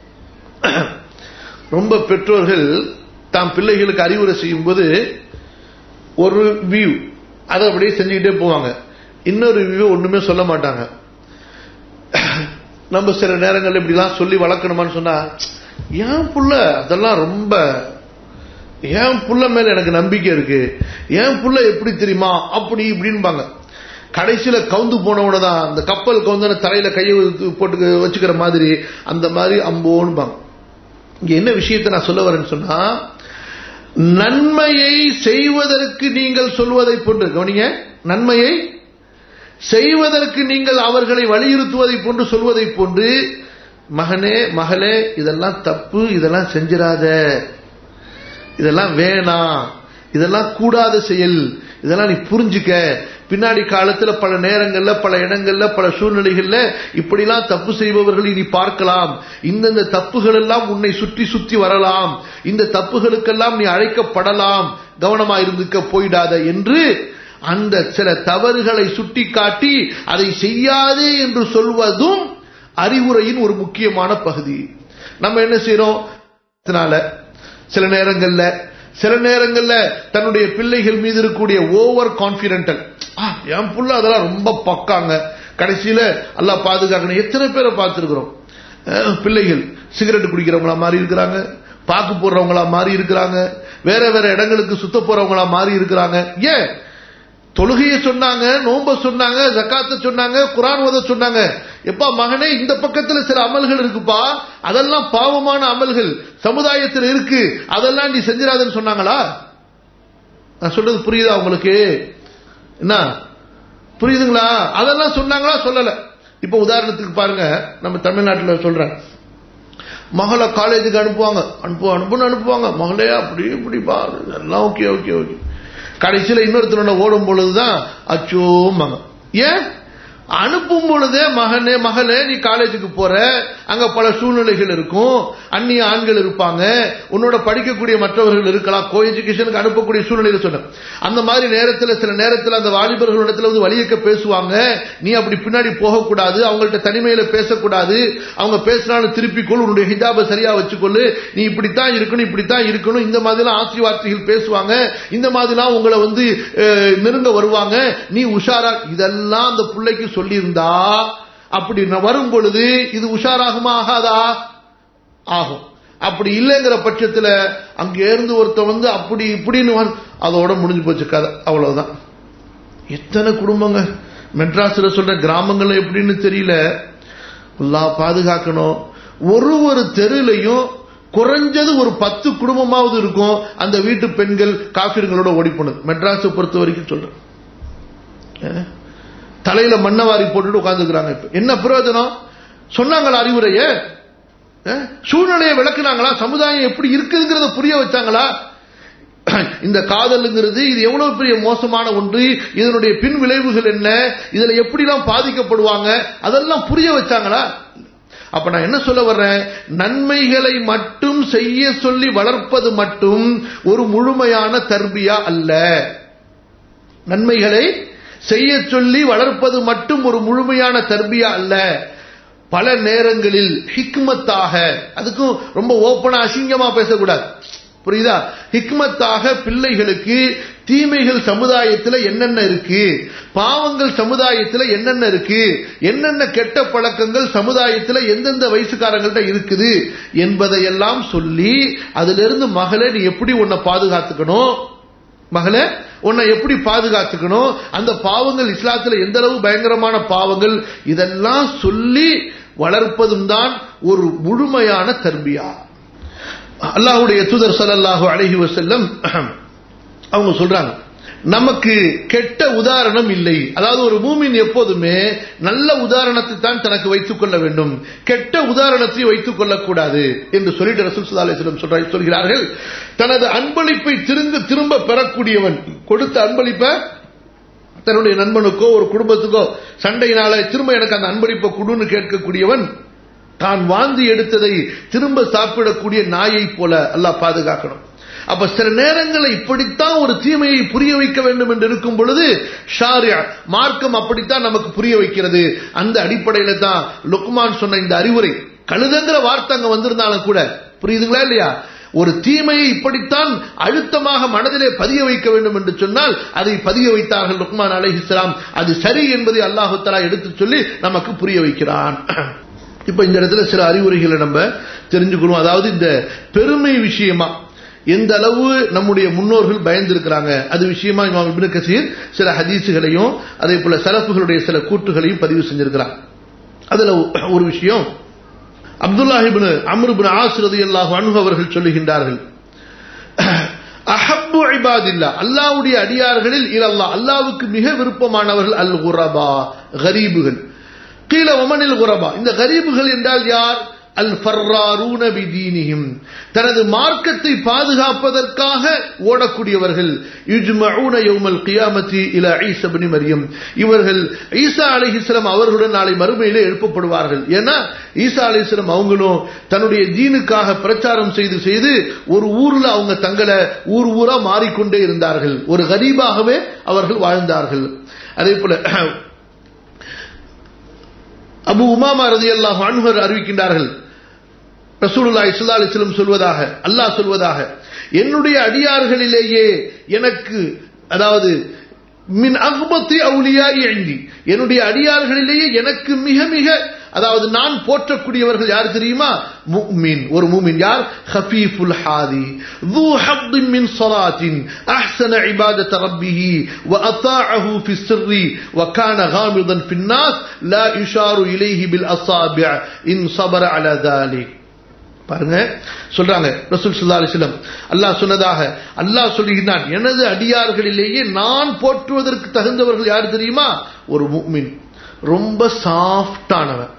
ரொம்ப பெற்றோர்கள் தாம் பிள்ளைகளுக்கு அறிவுரை செய்யும் போது ஒரு வியூ அதை அப்படியே செஞ்சுக்கிட்டே போவாங்க, இன்னொரு வியூ ஒண்ணுமே சொல்ல மாட்டாங்க. நம்ம சில நேரங்கள் இப்படிலாம் சொல்லி வளர்க்கணுமான்னு சொன்னா, ஏன் புள்ள அதெல்லாம் ரொம்ப, என் புள்ள மேல எனக்கு நம்பிக்கை இருக்கு, என் புள்ள எப்படி தெரியுமா அப்படி இப்படின்பாங்க. கடைசியில கவுந்து போனவன தான் அந்த கப்பல் கவுந்தன தரையில கையை போட்டு வச்சுக்கிற மாதிரி அந்த மாதிரி அம்போன்பாங்க. இங்க என்ன விஷயத்தை நான் சொல்ல வரேன்னு சொன்னா, நன்மையை செய்வதற்கு நீங்கள் சொல்வதை போன்று கவனிங்க, நன்மையை செய்வதற்கு நீங்கள் அவர்களை வலியுறுத்துவதை போன்று சொல்வதை போன்று, மகனே மகளே இதெல்லாம் தப்பு, இதெல்லாம் செஞ்சிராத, இதெல்லாம் வேணாம், இதெல்லாம் கூடாத செயல், இதெல்லாம் நீ புரிஞ்சுக்க, பின்னாடி காலத்துல பல நேரங்கள்ல பல இடங்கள்ல பல சூழ்நிலைகள்ல இப்படிலாம் தப்பு செய்பவர்களை நீ பார்க்கலாம், இந்தந்த தப்புகள் எல்லாம் உன்னை சுற்றி சுற்றி வரலாம், இந்த தப்புகளுக்கெல்லாம் நீ அழைக்கப்படலாம், கவனமா இருந்துக்க, போயிடாத என்று அந்த சில தவறுகளை சுட்டி காட்டி அதை செய்யாதே என்று சொல்வதும் அறிவுரையின் ஒரு முக்கியமான பகுதி. நம்ம என்ன செய்யறோம், சில நேரங்கள்ல சில நேரங்கள்ல தன்னுடைய பிள்ளைகள் மீது இருக்கக்கூடிய ஓவர் கான்பிடென்டல், என் புள்ள அதெல்லாம் ரொம்ப பக்காங்க, கடைசியில அல்லாஹ் பாதுகாக்கணும். எத்தனை பேரை பார்த்திருக்கிறோம், பிள்ளைகள் சிகரெட் குடிக்கிறவங்களா மாறி இருக்கிறாங்க, பாக்கு போடுறவங்களா மாறி இருக்கிறாங்க, வேற வேற இடங்களுக்கு சுத்த போறவங்களா மாறி இருக்கிறாங்க. ஏன் தொழுகையை சொன்னாங்க, நோம்ப சொன்னாங்க, ஜக்காத்தை சொன்னாங்க, குர்ஆன் ஓத சொன்னாங்க. எப்பா மகனே, இந்த பக்கத்துல சில அமல்கள் இருக்குப்பா, அதெல்லாம் பாவமான அமல்கள் சமுதாயத்தில் இருக்கு, அதெல்லாம் நீ செஞ்சிடாதன்னு சொன்னாங்களா? நான் சொல்றது புரியுதா உங்களுக்கு? என்ன புரியுதுங்களா? அதெல்லாம் சொன்னாங்களா? சொல்லல. இப்ப உதாரணத்துக்கு பாருங்க, நம்ம தமிழ்நாட்டில் சொல்றேன், மகளை காலேஜுக்கு அனுப்புவாங்க, அனுப்பு அனுப்புன்னு அனுப்புவாங்க, மகளே அப்படி இப்படி பாரு எல்லாம் ஓகே ஓகே ஓகே கடைசியில் இன்னொருத்தரோட ஓடும் பொழுதுதான் அச்சோம்பாங்க. ஏன் அனுப்பும் பொழுதே மகனே மகளே நீ காலேஜுக்கு போற, அங்க பல சூழ்நிலைகள் இருக்கும், அந்நிய ஆண்கள் இருப்பாங்க, உன்னோட படிக்கக்கூடிய மற்றவர்கள் இருக்கலாம், கோ எஜுகேஷனுக்கு அனுப்பக்கூடிய சூழ்நிலையில சொன்ன அந்த மாதிரி நேரத்தில் சில நேரத்தில் அந்த வாலிபர்களிடத்துல வந்து வலியக்க பேசுவாங்க, நீ அப்படி பின்னாடி போகக்கூடாது, அவங்கள்ட்ட தனிமையில பேசக்கூடாது, அவங்க பேசினாலும் திருப்பிக்கொள், உன்னுடைய ஹிஜாபை சரியா வச்சுக்கொள்ளு, நீ இப்படித்தான் இருக்கணும் இப்படித்தான் இருக்கணும், இந்த மாதிரிலாம் ஆசி வார்த்தைகள் பேசுவாங்க, இந்த மாதிரிலாம் உங்களை வந்து நெருங்க வருவாங்க, நீ உஷாரா. இதெல்லாம் அந்த பிள்ளைக்கு சொல்லி இருந்தா அப்படி வரும் பொழுது இது உஷாராகுமா ஆகாதா? ஆகும். அப்படி இல்லைங்கிற பட்சத்தில் அங்க இருந்து ஒருத்த வந்து அப்படி இப்படின்னு அதோட முடிஞ்சு போச்சு கதை, அவ்வளவுதான். எத்தனை குடும்பங்க மெட்ராஸ்ல சொல்ற கிராமங்கள்ல எப்படின்னு தெரியல, அல்லாஹ் பாதுகாக்கணும். ஒரு ஒரு தெருலையும் குறைஞ்சது ஒரு பத்து குடும்பமாவது இருக்கும் அந்த வீட்டு பெண்கள் காஃபிர்களோட ஓடி போனது. மெட்ராஸை பொறுத்த வரைக்கும் சொல்றேன், தலையில மண்ணவாரி போட்டுட்டு உட்கார்ந்துக்கிறாங்க. இப்ப என்ன பிரயோஜனம்? சொன்னாங்களா அறிவுரைய? சூழ்நிலையை விளக்குனாங்களா? சமுதாயம் எப்படி இருக்குங்கிறத புரிய வச்சாங்களா? இந்த காதலுங்கிறது இது எவ்வளவு பெரிய மோசமான ஒன்று, இதனுடைய பின் விளைவுகள் என்ன, இதுல எப்படிலாம் பாதிக்கப்படுவாங்க, அதெல்லாம் புரிய வச்சாங்களா? அப்ப நான் என்ன சொல்ல வர்றேன், நன்மைகளை மட்டும் செய்ய சொல்லி வளர்ப்பது மட்டும் ஒரு முழுமையான தர்பியா அல்ல. நன்மைகளை செய்ய சொல்லி வளர்ப்பது மட்டும் ஒரு முழுமையான தர்பியா அல்ல. பல நேரங்களில் ஹிக்மத்தாக, அதுக்கும் ரொம்ப ஓப்பனா அசிங்கமா பேசக்கூடாது, புரியுதா? ஹிக்மத்தாக பிள்ளைகளுக்கு தீமைகள் சமுதாயத்தில் என்னென்ன இருக்கு, பாவங்கள் சமுதாயத்தில் என்னென்ன இருக்கு, என்னென்ன கெட்ட பழக்கங்கள் சமுதாயத்தில் எந்தெந்த வயசுக்காரங்கள்ட்ட இருக்குது என்பதையெல்லாம் சொல்லி அதிலிருந்து மகளே நீ எப்படி உன்னை பாதுகாத்துக்கணும், மகளே உன்னை எப்படி பாதுகாத்துக்கணும், அந்த பாவங்கள் இஸ்லாத்துல எந்த அளவு பயங்கரமான பாவங்கள், இதெல்லாம் சொல்லி வளர்ப்பதும் தான் ஒரு முழுமையான தர்பியா. அல்லாஹ்வுடைய தூதர் ஸல்லல்லாஹு அலைஹி வஸல்லம் அவங்க சொல்றாங்க, நமக்கு கெட்ட உதாரணம் இல்லை. அதாவது ஒரு மூமின் எப்போதுமே நல்ல உதாரணத்தை தான் தனக்கு வைத்துக் கொள்ள வேண்டும், கெட்ட உதாரணத்தை வைத்துக் கொள்ளக்கூடாது என்று சொல்லிட்டு ரசூல் ஸல்லல்லாஹு அலைஹி வஸல்லம் சொல்கிறார்கள், தனது அன்பளிப்பை திரும்ப திரும்ப பெறக்கூடியவன், கொடுத்த அன்பளிப்பை தன்னுடைய நண்பனுக்கோ ஒரு குடும்பத்துக்கோ சண்டையினால திரும்ப எனக்கு அந்த அன்பளிப்பை கொடுன்னு கேட்கக்கூடியவன் தான் வாந்தி எடுத்ததை திரும்ப சாப்பிடக்கூடிய நாயை போல அல்லாஹ் பாதுகாக்கணும். அப்ப சில நேரங்களை இப்படித்தான் ஒரு தீமையை புரிய வைக்க வேண்டும் என்று இருக்கும் பொழுது ஷாரியா மார்க்கம் அப்படித்தான் நமக்கு புரிய வைக்கிறது. அந்த அடிப்படையில தான் லுக்மான் சொன்ன இந்த அறிவுரை, கழுதங்கிற வார்த்தை அங்க வந்திருந்தாலும் கூட, புரியுதுங்களா இல்லையா, ஒரு தீமையை இப்படித்தான் அழுத்தமாக மனதிலே பதிய வைக்க வேண்டும் என்று சொன்னால் அதை பதிய வைத்தார்கள் லுக்மான் அலைஹிஸ்ஸலாம். அது சரி என்பதை அல்லாஹ் தஆலா எடுத்து சொல்லி நமக்கு புரிய வைக்கிறான். இப்ப இந்த இடத்துல சில அறிவுரைகளை நம்ம தெரிஞ்சுக்கணும். அதாவது இந்த பெருமை விஷயமா எந்த அளவு நம்முடைய முன்னோர்கள் பயந்திருக்கிறாங்க அது விஷயமா இமாம் இப்னு கஸீர் சில ஹதீஸுகளையும் அதே போல சலஃபுகளுடைய சில கூற்றுகளையும் பதிவு செஞ்சிருக்கிறார். அதுல ஒரு விஷயம், அப்துல்லாஹ் இப்னு அம்ர் இப்னு ஆஸ் ரலியல்லாஹு அன்ஹு அவர்கள் சொல்லுகின்றார்கள், அஹப்பு இபாதில்லா, அல்லாஹ்வுடைய அடியார்களில் இலல்லாஹ், அல்லாஹ்வுக்கு மிக விருப்பமானவர்கள் அல் குரபா, கரீபுகள். கீல வமனில் குரபா, இந்த கரீபுகள் என்றால் யார்? அல் ஃபர்ராரூன பிதீனிஹிம், தனது மார்க்கத்தை பாதுகாப்பதற்காக ஓடக்கூடியவர்கள். யுஜ்மஊன யௌமல் கியாமத்தி இலா ஈஸா இப்னு மரியம், இவர்கள் ஈசா அலைஹிஸ்ஸலாம் அவர்களுடன் நாளை மறுமையிலே எழுப்பப்படுவார்கள். ஏன்னா ஈசா அலைஹிஸ்ஸலாம் அவங்களும் தன்னுடைய தீனுக்காக பிரச்சாரம் செய்து செய்து ஒரு ஊர்ல அவங்க தங்களை ஊர் ஊரா மாறிக்கொண்டே இருந்தார்கள், ஒரு கரீபாகவே அவர்கள் வாழ்ந்தார்கள். அதே போல அபு உமாமா ரலியல்லாஹு அன்ஹு அறிவிக்கின்றார்கள், ரசூலுல்லாஹி ஸல்லல்லாஹு அலைஹி வஸல்லம் சொல்வதாக, அல்லாஹ் சொல்வதாக, என்னுடைய அடியார்களிலேயே எனக்கு, அதாவது மின் அக்பத்தி அவுலியாஇ இன்தி, என்னுடைய அடியார்களிலேயே எனக்கு மிக மிக, அதாவது நான் போற்றக்கூடியவர்கள் யார் தெரியுமா? முஃமின், ஒரு முஃமின். யார்? ஹஃபீஃபுல் ஹாதி, ذو حظ من صلاة احسن عبادة ربه واطاعه في السر وكان غامضا في الناس لا يشار اليه بالاصابع ان صبر على ذلك. பாருங்க சொல்றாங்க ரசூல் ஸல்லல்லாஹு அலைஹி வஸல்லம், அல்லாஹ் சொன்னதாக, அல்லாஹ் சொல்கிறான், எனது அடியார்களிலேயே நான் போற்றுவதற்கு தகுந்தவர்கள் யார் தெரியுமா? ஒரு முஃமின், ரொம்ப சாஃப்டானவன்,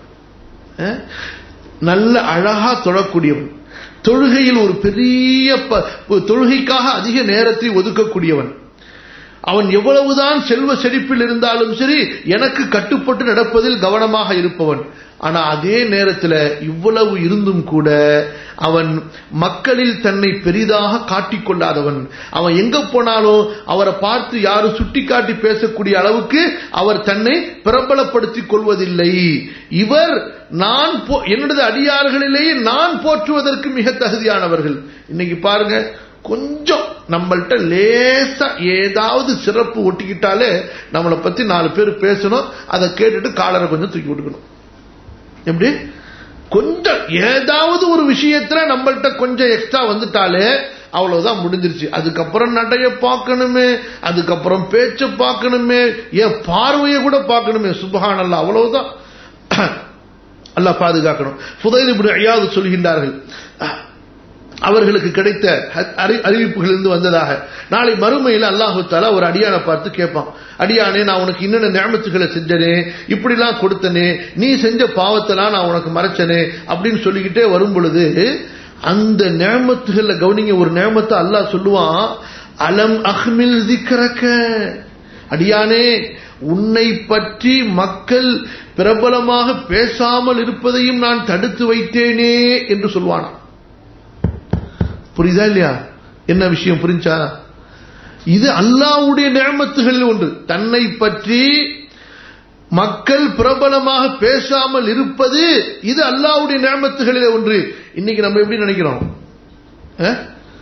நல்ல அழகா தொழக்கூடியவன், தொழுகையில் ஒரு பெரிய தொழுகைக்காக அதிக நேரத்தை ஒதுக்கக்கூடியவன், அவன் எவ்வளவுதான் செல்வ செழிப்பில் இருந்தாலும் சரி எனக்கு கட்டுப்பட்டு நடப்பதில் கவனமாக இருப்பவன். ஆனா அதே நேரத்தில் இவ்வளவு இருந்தும் கூட அவன் மக்களில் தன்னை பெரிதாக காட்டிக்கொள்ளாதவன். அவன் எங்க போனாலும் அவரை பார்த்து யாரும் சுட்டி காட்டி பேசக்கூடிய அளவுக்கு அவர் தன்னை பிரபலப்படுத்திக் கொள்வதில்லை. இவர் நான் என்னுடைய அடியார்களிலேயே நான் போற்றுவதற்கு மிக தகுதியானவர்கள். இன்னைக்கு பாருங்க, கொஞ்சம் நம்மள்ட்ட லேசா ஏதாவது சிறப்பு ஒட்டிக்கிட்டாலே நம்மளை பத்தி நாலு பேர் பேசணும், அதை கேட்டுட்டு காலரை கொஞ்சம் தூக்கி விட்டுக்கணும். எப்படி கொஞ்சம் ஏதாவது ஒரு விஷயத்துல நம்மள்ட்ட கொஞ்சம் எக்ஸ்ட்ரா வந்துட்டாலே அவ்வளவுதான், முடிஞ்சிருச்சு. அதுக்கப்புறம் நடைய பார்க்கணுமே, அதுக்கப்புறம் பேச்ச பார்க்கணுமே, என் பார்வையை கூட பார்க்கணுமே. சுப்ஹானல்லாஹ், அவ்வளவுதான். அல்லாஹ் பாதுகாக்கணும். ஃபுதைல் இப்னு இயாத் சொல்கின்றார்கள், அவர்களுக்கு கிடைத்த அறிவிப்புகள் இருந்து வந்ததாக, நாளை மறுமையில் அல்லாஹு தஆலா ஒரு அடியானை பார்த்து கேட்பான், அடியானே நான் உனக்கு இன்னென்ன நிஅமத்துகளை செஞ்சனே, இப்படிலாம் கொடுத்தனே, நீ செஞ்ச பாவத்தெல்லாம் நான் உனக்கு மறைச்சனே அப்படின்னு சொல்லிக்கிட்டே வரும் பொழுது அந்த நிஅமத்துகளை கவனிங்க, ஒரு நிஅமத்தை அல்லாஹ் சொல்லுவான், அலம் அஹ்மில் ஸிக்ரக, அடியானே உன்னை பற்றி மக்கள் பிரபலமாக பேசாமல் இருப்பதையும் நான் தடுத்து வைத்தேனே என்று சொல்வானா. புரியுதா இல்லையா? என்ன விஷயம் புரிஞ்சா? இது அல்லாஹ்வுடைய நிஅமத்துகளில் ஒன்று. தன்னை பற்றி மக்கள் பிரபலமாக பேசாமல் இருப்பது இது அல்லாஹ்வுடைய நிஅமத்துகளில் ஒன்று. இன்னைக்கு நம்ம எப்படி நினைக்கிறோம்?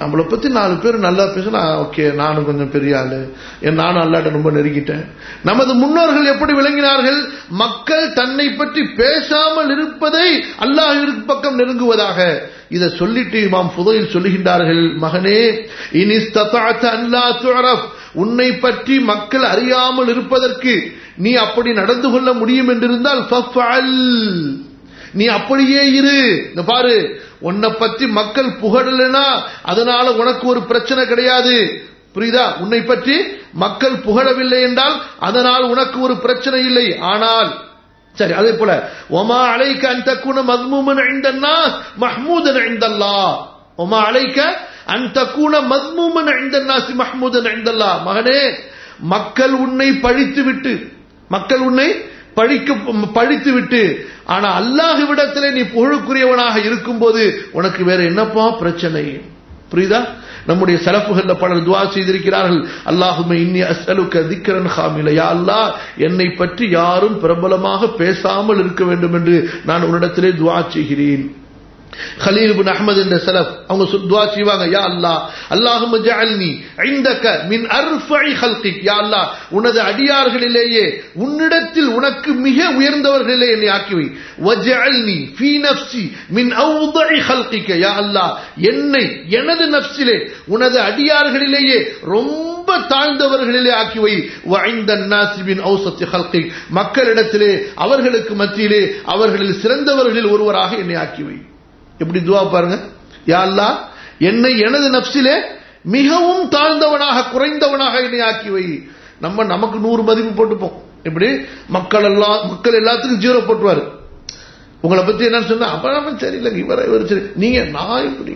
நம்மளை பத்தி நாலு பேர் நல்லா பேசினா ஓகே, நானும் கொஞ்சம் பெரிய ஆளு, நானும் அல்லாட்ட ரொம்ப நெருங்கிட்டேன். நமது முன்னோர்கள் எப்படி விளங்கினார்கள்? மக்கள் தன்னை பற்றி பேசாமல் இருப்பதை அல்லாஹ்விற்கு பக்கம் நெருங்குவதாக. இதை சொல்லிட்டு இமாம் ஃபுதைல் சொல்லுகின்றார்கள், மகனே, இனிஸ்ததஅத அன் லா துஅரஃப், உன்னை பற்றி மக்கள் அறியாமல் இருப்பதற்கு நீ அப்படி நடந்து கொள்ள முடியும் என்றிருந்தால் ஃபஃஅல், நீ அப்படியே இரு. இந்த பாரு, உன்னை பற்றி மக்கள் புகழலனா அதனால உனக்கு ஒரு பிரச்சனை கிடையாது, புரியுதா? உன்னை பற்றி மக்கள் புகழவில்லை என்றால் அதனால் உனக்கு ஒரு பிரச்சனை இல்லை. ஆனால் சரி, அதே போல ஒமா அலைக்க அன் தகுன மذموما عند الناس محمودا عند الله, ஒமா அலைக்க அன் தகுன மذموما عند الناس محمودا عند الله. மகனே, மக்கள் உன்னை பழித்து விட்டு மக்கள் உன்னை பழிக்க பழித்து விட்டு ஆனா அல்லாஹ்விடத்திலே நீ புகழுக்குரியவனாக இருக்கும்போது உனக்கு வேற என்னப்பா பிரச்சனை? புரியுதா? நம்முடைய சலஃபுகள்ல பலர் துஆ செய்திருக்கிறார்கள், அல்லாஹும்ம இன்னி அஸ்அலுக திக்ரன் ஹாமில, யா அல்லாஹ், என்னை பற்றி யாரும் பிரபலமாக பேசாமல் இருக்க வேண்டும் என்று நான் உன்னிடத்திலே துஆ செய்கிறேன். خليل بن احمد என்ற சலஃப் அவங்க துஆ செய்வாங்க, யா அல்லாஹ், அல்லாஹும்ம ஜஅல்னி இன்தக மின் அர்ஃபஇ خلقك, யா அல்லாஹ், உனது அடியார்களிலேயே உன்னிடத்தில் உனக்கு மிக உயர்ந்தவர்களிலே என்னை ஆக்கி வை. வஜஅல்னி ஃபீ நஃப்ஸி மின் அவ்தஇ خلقك, யா அல்லாஹ், என்னை எனது நஃப்ஸிலே உனது அடியார்களிலேயே ரொம்ப தாழ்ந்தவர்களிலே ஆக்கி வை. வ இன்தன் நாஸி மின் அவ்ஸத்தி خلقك, மக்களிடத்திலே அவர்களுக்கு மத்தியிலே அவர்களில் சிறந்தவர்களில் ஒருவராக என்னை ஆக்கி வை. எப்படி துஆ பாருங்க, யா அல்லாஹ், என்னை எனது நஃப்ஸிலே மிகவும் தாழ்ந்தவனாக குறைந்தவனாக என்னை ஆக்கி வை. நம்ம நமக்கு நூறு மதிப்பு போட்டுப்போம். இப்படி மக்கள் எல்லாம் மக்கள் எல்லாத்துக்கும் ஜீரோ போட்டுவாரு. உங்களை பத்தி என்ன சொன்னா அப்ப சரியில்லை, இவரை இவர் சரி, நீங்க நான் இப்படி.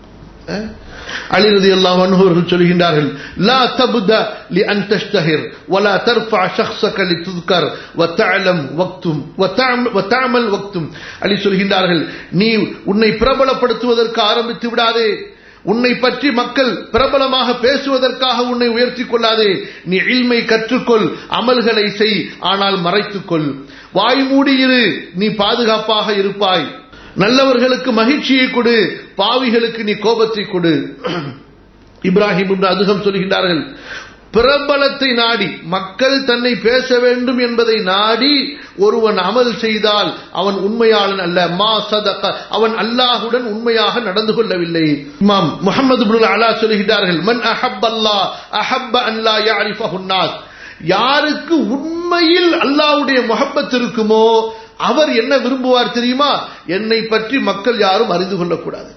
அலி ரலியல்லாஹு அன்ஹு அவர்கள் சொல்கின்றார்கள், லா தப்தா லிஅன் தஷ்தஹிர் வலா தர்ஃபா ஷக்ஸக லிதுذكர் வதஅலம் வக்தும் வதஅமல் வக்தும். அலி சொல்கின்றார்கள், நீ உன்னை பிரபலப்படுத்துவதற்கு ஆரம்பித்து விடாதே, உன்னை பற்றி மக்கள் பிரபலமாக பேசுவதற்காக உன்னை உயர்த்திக் கொள்ளாதே. நீ இல்மை கற்றுக்கொள், அமல்களை செய், ஆனால் மறைத்துக்கொள். வாய் மூடியிரு, நீ பாதுகாப்பாக இருப்பாய். நல்லவர்களுக்கு மகிழ்ச்சியை கொடு, பாவிகளுக்கு நீ கோபத்தை கொடு. இப்ராஹிம் இப்னு அதுகம் சொல்கின்றார்கள், பிரபலத்தை நாடி மக்கள் தன்னை பேச வேண்டும் என்பதை நாடி ஒருவன் அமல் செய்தால் அவன் உண்மையாளன் அல்ல. மா சதக, அவன் அல்லாஹுடன் உண்மையாக நடந்து கொள்ளவில்லை. இமாம் முஹம்மது இப்னு அலா சொல்கிறார்கள், மன் அஹப்பல்லாஹ் அஹப்ப அன் லா யஅரிஃபஹு الناس, யாருக்கு உண்மையில் அல்லாஹ்வுடைய முஹப்பத் இருக்குமோ அவர் என்ன விரும்புவார் தெரியுமா? என்னை பற்றி மக்கள் யாரும் அறிந்து கொள்ளக்கூடாது.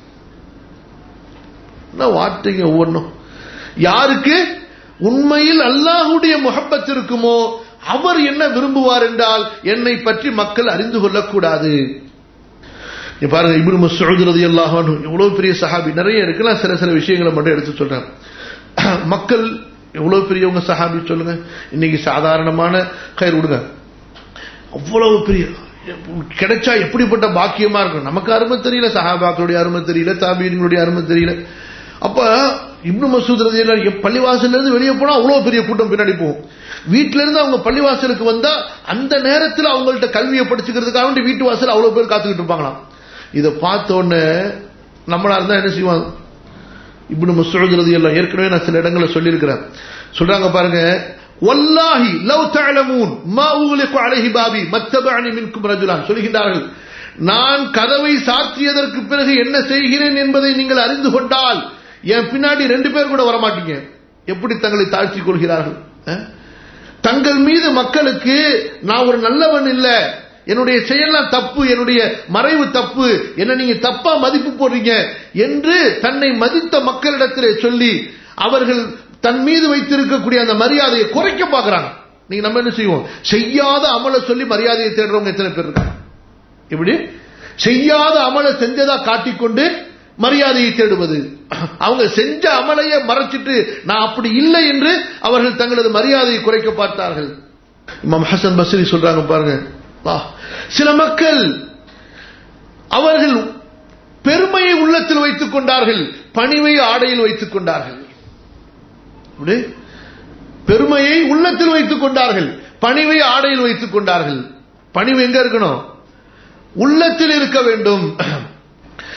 வார்த்தைங்க ஒவ்வொன்றும். யாருக்கு உண்மையில் அல்லாஹ்வுடைய முஹப்பத் இருக்குமோ அவர் என்ன விரும்புவார் என்றால் என்னை பற்றி மக்கள் அறிந்து கொள்ளக்கூடாது. பாருங்க, இப்னு மஸ்ஊத் ரலியல்லாஹு அன்ஹு எவ்வளவு பெரிய சஹாபி, நிறைய இருக்கு, நான் சில சில விஷயங்களை மட்டும் எடுத்து சொல்றேன். மக்கள் எவ்வளவு பெரியவங்க சஹாபி சொல்லுங்க. இன்னைக்கு சாதாரணமான கயிறு விடுங்க, அவ்வளவு பெரிய கிடைச்சா எப்படிப்பட்ட பாக்கியமா இருக்கும். நமக்கு அருமை தெரியல, சஹாபாக்களுடைய அருமை தெரியல, தாபீன்களுடைய அருமை தெரியல. அப்ப இப்னு மஸ்ஊத் ரலியல்லாஹு அன்ஹு பள்ளிவாசல்ல இருந்து வெளியே போனா அவ்வளவு பெரிய கூட்டம் பின்னாடி போகும். வீட்டுல இருந்து அவங்க பள்ளிவாசலுக்கு வந்தா அந்த நேரத்தில் அவங்கள்ட்ட கல்வியை படிச்சுக்கிறதுக்காக வேண்டி வீட்டு வாசல் அவ்வளவு பேர் காத்துக்கிட்டு இருப்பாங்களாம். இதை பார்த்த உடனே நம்மளா இருந்தா என்ன செய்வாங்க? இப்னு மஸ்ஊத் ரலியல்லாஹு ஏற்கனவே நான் சில இடங்களை சொல்லியிருக்கிறேன். சொல்றாங்க பாருங்க, வல்லாஹி லவ் தஅலமூன் மா உக்லிகு அலைஹி பாபி மத்தபஅனி மின்கும் ரஜுலான். சொல்கிறார்கள், நான் கதவை சாத்தியதற்கு பிறகு என்ன செய்கிறேன் என்பதை நீங்கள் அறிந்து கொண்டால் என் பின்னாடி ரெண்டு பேர் கூட வரமாட்டீங்க. எப்படி தங்களை தாழ்த்திக் கொள்கிறார்கள். தங்கள் மீது மக்களுக்கு நான் ஒரு நல்லவன் இல்ல, என்னுடைய செயலாம் தப்பு, என்னுடைய மறைவு தப்பு, என்ன நீங்க தப்பா மதிப்பு போடுறீங்க என்று தன்னை மதித்த மக்களிடத்திலே சொல்லி அவர்கள் தன் மீது வைத்திருக்கக்கூடிய அந்த மரியாதையை குறைக்க பார்க்கிறாங்க. நீங்க நம்ம என்ன செய்வோம்? செய்யாத அமலை சொல்லி மரியாதையை தேடுறவங்க எத்தனை பேர் இருக்காங்க? இப்படி செய்யாத அமலை செஞ்சதா காட்டிக்கொண்டு மரியாதையை தேடுவது. அவங்க செஞ்ச அமலையை மறைச்சிட்டு நான் அப்படி இல்லை என்று அவர்கள் தங்களது மரியாதையை குறைக்க பார்த்தார்கள். இமாம் ஹசன் பஸ்ரி சொல்றாங்க பாருங்க, சில மக்கள் அவர்கள் பெருமையை உள்ளத்தில் வைத்துக் கொண்டார்கள், பணிவை ஆடையில் வைத்துக் கொண்டார்கள். பெருமையை உள்ளத்தில் வைத்துக் கொண்டார்கள், பணிவை ஆடையில் வைத்துக் கொண்டார்கள். பணிவு எங்க இருக்கணும்? உள்ளத்தில் இருக்க வேண்டும்.